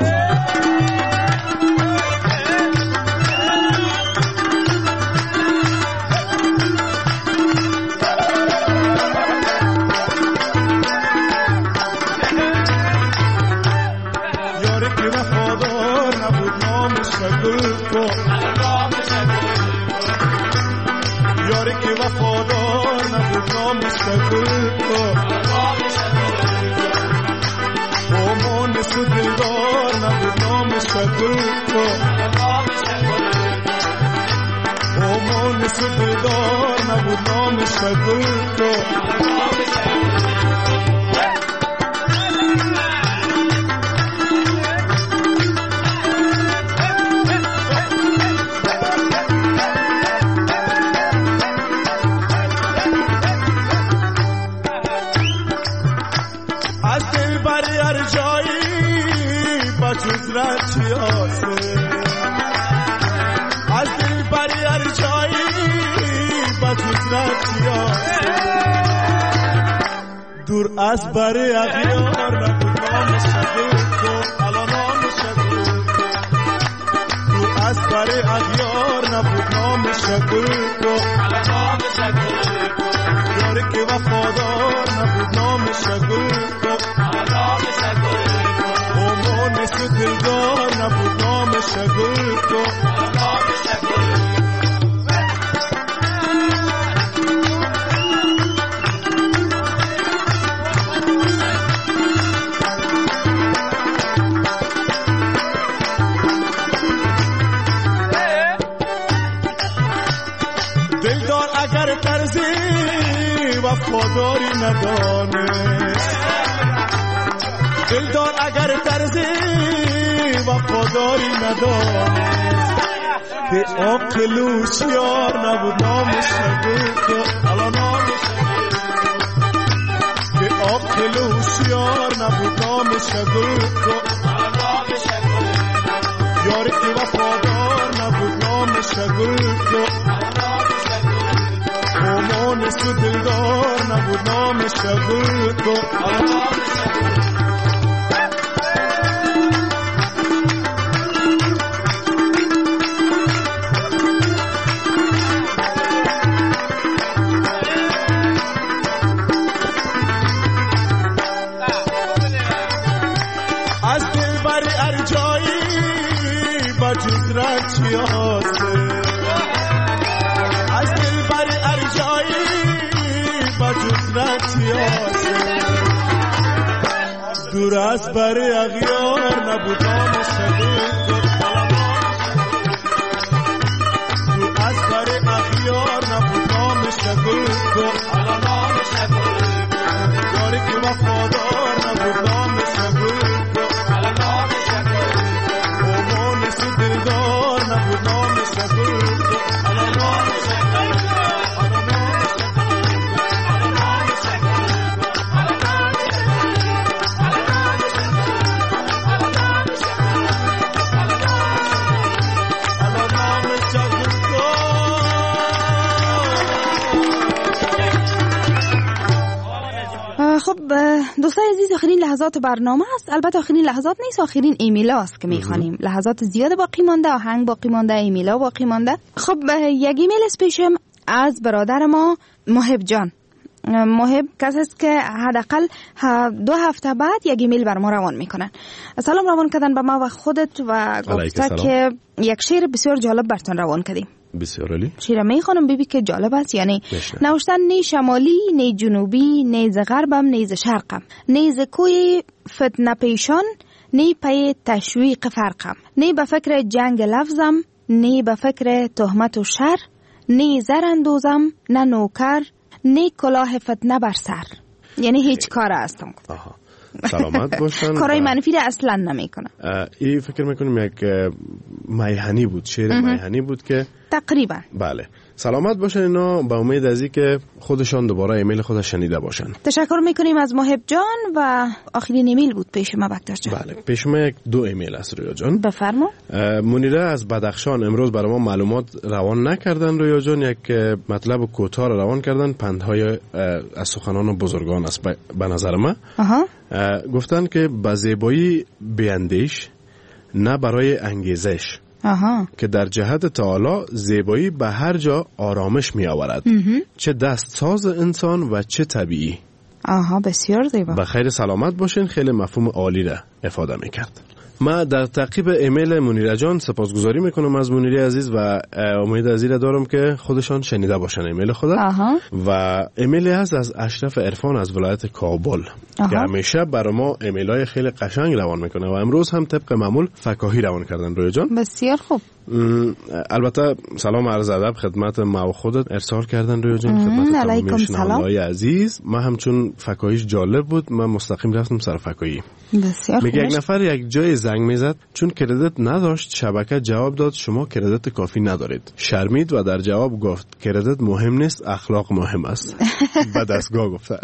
[SPEAKER 14] یاری که وفادار نبود نامش گل کو اومان سو دلدار نبود نامش گل کو اومان سو دلدار نبود نامش گل کو از دل بری هر جایی با دور از بری اغیار نبود نام شده تو الان نام شده دور از بری اغیار نبود نام شده تو الان نام شده یاری که وفادار نبود نام شده تو الان نام شده اومان سو دلدار نبود نام شده تو نام شده دلدار اگر طرزی وفاداری ندانست دلدار اگر طرزی وفاداری ندانست که عقل هوشیار نبود نامش نگو الان نامش که عقل هوشیار نبود نامش نگو یاری که وفادار نبود نامش نگو اومان سو دلدار نبود نامش نگو از دل بر ارجایی با جزرت یاسه دور از بر اغیار نبود نام شده دور از بر اغیار نبود نام شده یاری که وفادار نبود نام شده اومان سو دلدار نبود نام شده
[SPEAKER 12] خب دوستان عزیز، آخرین لحظات برنامه است. البته آخرین لحظات نیست، آخرین ایمیل است که میخوانیم. لحظات زیاد باقی مانده، آهنگ باقی مانده، ایمیل ها باقی مانده. خب یک ایمیل اسپیشم از برادر ما محب جان. محب کسی است که حداقل 2 هفته بعد یک ایمیل بر ما روان میکنن. سلام روان کردن به ما و خودت و گفته که یک شعر بسیار جالب براتون روان کردیم.
[SPEAKER 11] بسیار عالی.
[SPEAKER 12] شعر میخونم ببین که جالب است. یعنی نوشتن نی شمالی نی جنوبی نی ز غربم نی ز شرقم، نی ز کوی فتنه پیشان نی پی تشویق فرقم، نی به فکر جنگ لفظم نی به فکر تهمت و شر، نی زر اندوزم نه نوکر نی کلاه فتنه بر سر. یعنی هیچ کار هستم.
[SPEAKER 11] سلامت باشن.
[SPEAKER 12] کارهای منفی را اصلا نمی کنم.
[SPEAKER 11] این فکر میکنم یک میهنی بود، شعر میهنی بود که
[SPEAKER 12] تقریبا.
[SPEAKER 11] بله. سلامت باشن اینا، با امید از این که خودشان دوباره ایمیل خودش شنیده باشن.
[SPEAKER 12] تشکر میکنیم از محب جان و آخرین ایمیل بود پیش ما بکتر جان.
[SPEAKER 11] بله پیش ما 2 ایمیل است رویا جان.
[SPEAKER 12] بفرما.
[SPEAKER 11] منیره از بدخشان امروز برای ما معلومات روان نکردن رویا جان، یک مطلب کوتاه روان کردن، پندهای از سخنان بزرگان است به نظر من. گفتن که به زیبایی بیندیش نه برای انگیزش. که در جهت تعالی زیبایی به هر جا آرامش می آورد، چه دست ساز انسان و چه طبیعی.
[SPEAKER 12] بسیار زیبا.
[SPEAKER 11] به خیر سلامت باشین. خیلی مفهوم عالی را افاده می کرد. ما در تعقیب ایمیل منیره جان سپاسگزاری میکنم از منیره عزیز و امید از این دارم که خودشان شنیده باشن ایمیل خدا. و ایمیل هست از اشرف عرفان از ولایت کابل که همیشه برای ما ایمیل های خیلی قشنگ روان میکنه و امروز هم طبق معمول فکاهی روان کردن روی جان.
[SPEAKER 12] بسیار خوب.
[SPEAKER 11] البته سلام عرض ادب خدمت ما و خودت ارسال کردن روی جان، خدمت تمامی شنونده‌های عزیز. ما همچون فکاهیش جالب بود، من مستقیم رفتم سر فکاهی.
[SPEAKER 12] بسیار خوب.
[SPEAKER 11] میگه یک نفر یک جای زنگ میزد، چون کردیت نداشت شبکه جواب داد شما کردیت کافی ندارید. شرمید و در جواب گفت کردیت مهم نیست، اخلاق مهم است. به دستگاه گفته.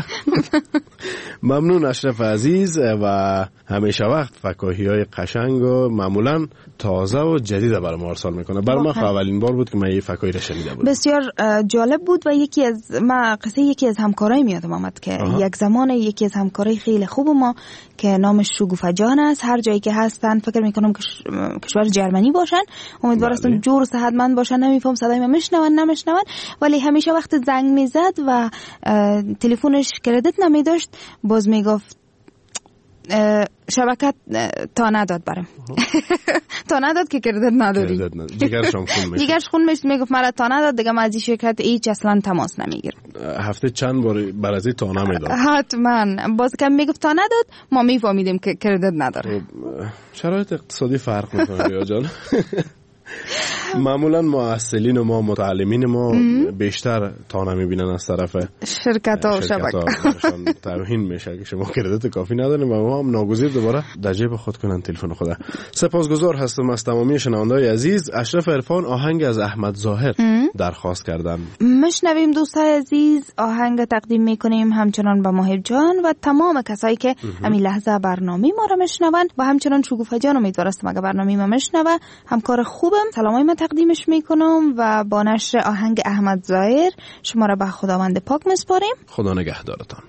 [SPEAKER 11] ممنون اشرف عزیز و همیشه وقت فکاهی‌های قشنگ و معمولاً تازه و جدید برای ما ارسال میکنه. برای ما اولین بار بود که من این فکاهی را شنیده بودم.
[SPEAKER 12] بسیار جالب بود و یکی از همکارای میادم آمد که یک زمان یکی از همکارای خیلی خوب ما که نامش شگوفه جان است، هر جایی که هستن فکر میکنم که کشور جرمنی باشن، امیدوارم هستم جور و صحتمند باشن، نمیفهم صدای ما نمیشنون، ولی همیشه وقت زنگ میزد و تلفنش کردیت نمیداشت باز میگفت شبکت تا نداد برام. تا نداد که کردیت نداری. جگرش خون میشت میگفت مرا تا نداد دیگه من از این شرکت هیچ اصلا تماس نمیگیرم.
[SPEAKER 11] هفته چند بار بر از این تا نمیداد.
[SPEAKER 12] حتما باز که میگفت تا نداد ما میفهمیدیم که کردیت نداره.
[SPEAKER 11] شرایط اقتصادی فرق میکنه ریا جان. معمولا معسلین و ما متعلمین ما بیشتر تا نمیبینن از طرف
[SPEAKER 12] شرکت ها و شبکه.
[SPEAKER 11] توهین میشه که شما کردیت کافی نداریم و ما هم ناگزیر دوباره در جیب خود کنن تلفن خدا. سپاسگزار هستم از تمامی شنونده‌های عزیز. اشرف عرفان آهنگ از احمد ظاهر درخواست کردن.
[SPEAKER 12] مشنویم دوستای عزیز، آهنگ تقدیم میکنیم همچنان به محب جان و تمام کسایی که همین لحظه برنامه ما رو میشنون و همچنان شگوفه جان امیدوارم اگه برنامه ما میشنوه همکار خوبم سلامای من تقدیمش میکنم و با نشر آهنگ احمد ظاهر شما را به خداوند پاک میسپاریم.
[SPEAKER 11] خدا نگهدارتان.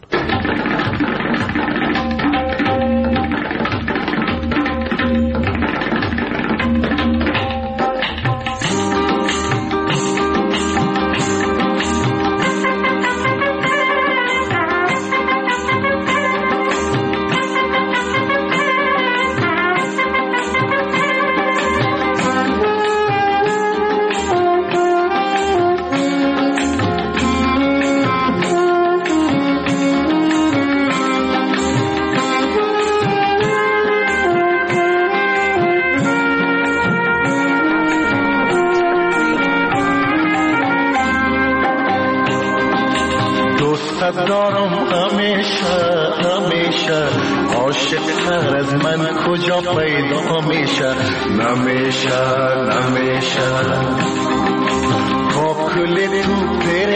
[SPEAKER 15] دارم همیشه عاشق تر از من کجا پیدا میشه نمیشه با کل تو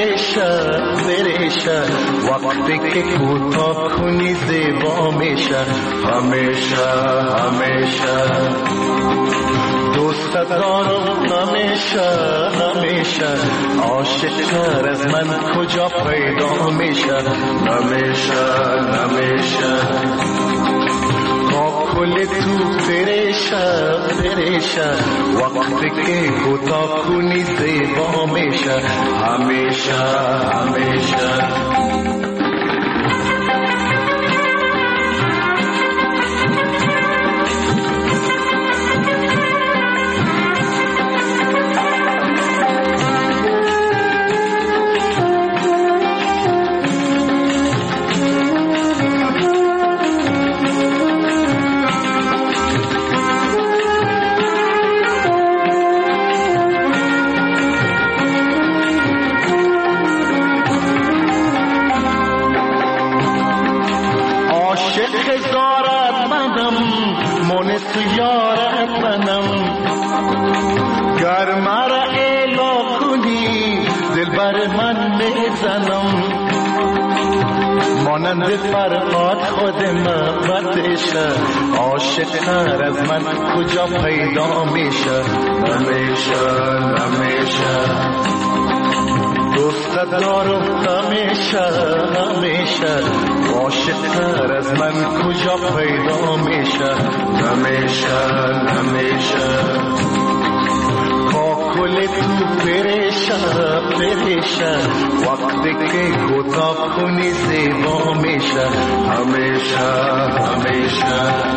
[SPEAKER 15] پرشه وقتی که کوتاه کنی زیبا میشه همیشه دوست دارم همیشه همیشه عاشق تر از من کجا پیدا میشه نمیشه نمیشه کل تو فریشه فریشه وقتی که کوتاه کنی زیبا میشه همیشه همیشه مانند فرهاد خود محبتشه عاشق تر از من کجا پیدا میشه نمیشه نمیشه دوست دارم همیشه همیشه عاشق تر از من کجا پیدا میشه نمیشه نمیشه کل تو پریشه پریشه وقتی که کوتاه کنی زیبا میشه همیشه همیشه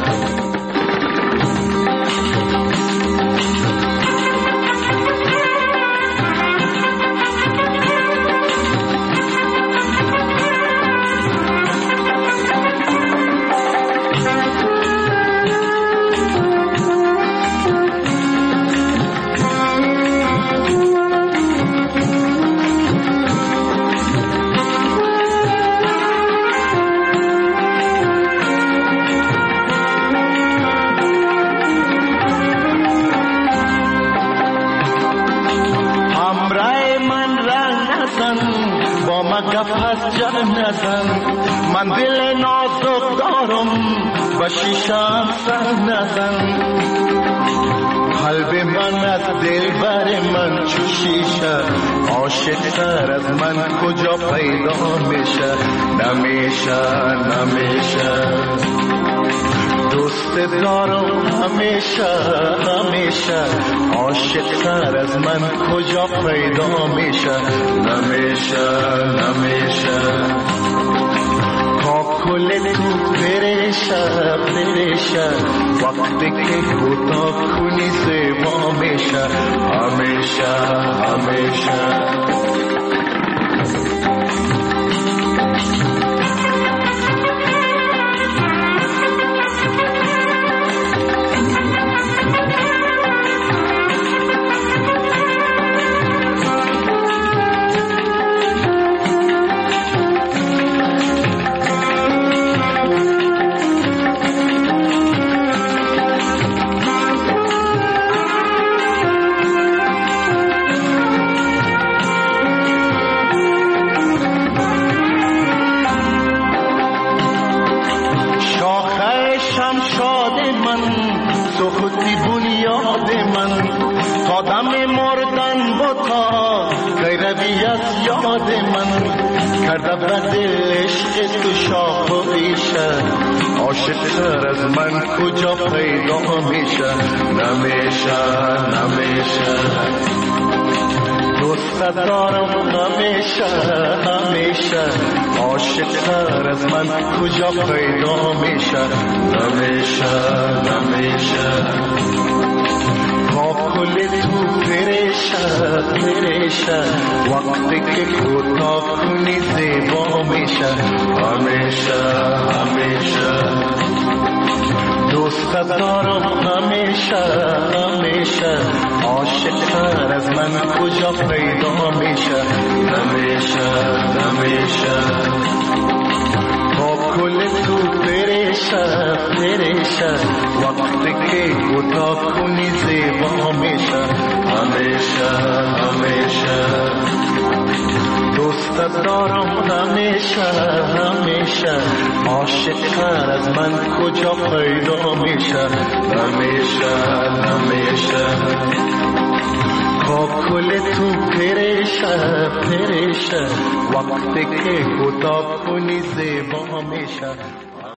[SPEAKER 15] من دل نازک دارم و شیشم سر نزن قلب من از دل بر من چو شیشه عاشق تر از من کجا پیدا میشه نمیشه نمیشه دوست دارم همیشه همیشه عاشق تر از من کجا پیدا میشه نمیشه نمیشه کل تو پریشه پریشه وقتی که کوتاه کنی زیبا میشه همیشه همیشه کجا پیدا میشه نمیشه نمیشه دوست دارم همیشه همیشه عاشق تر از من کجا پیدا میشه نمیشه نمیشه کل تو پریشه پریشه وقتی که کوتاه کنی زیبا میشه همیشه همیشه دوست دارم همیشه همیشه عاشق تر از من کجا پیدا میشه نمیشه نمیشه کل تو پریشه پریشه وقتی که کوتاه کنی زیبا میشه همیشه همیشه دوست دارم همیشه همیشه عاشق‌تر از من کجا پیدا میشه همیشه همیشه کل تو پریشه پریشه وقتی که خدا کنی زیبا میشه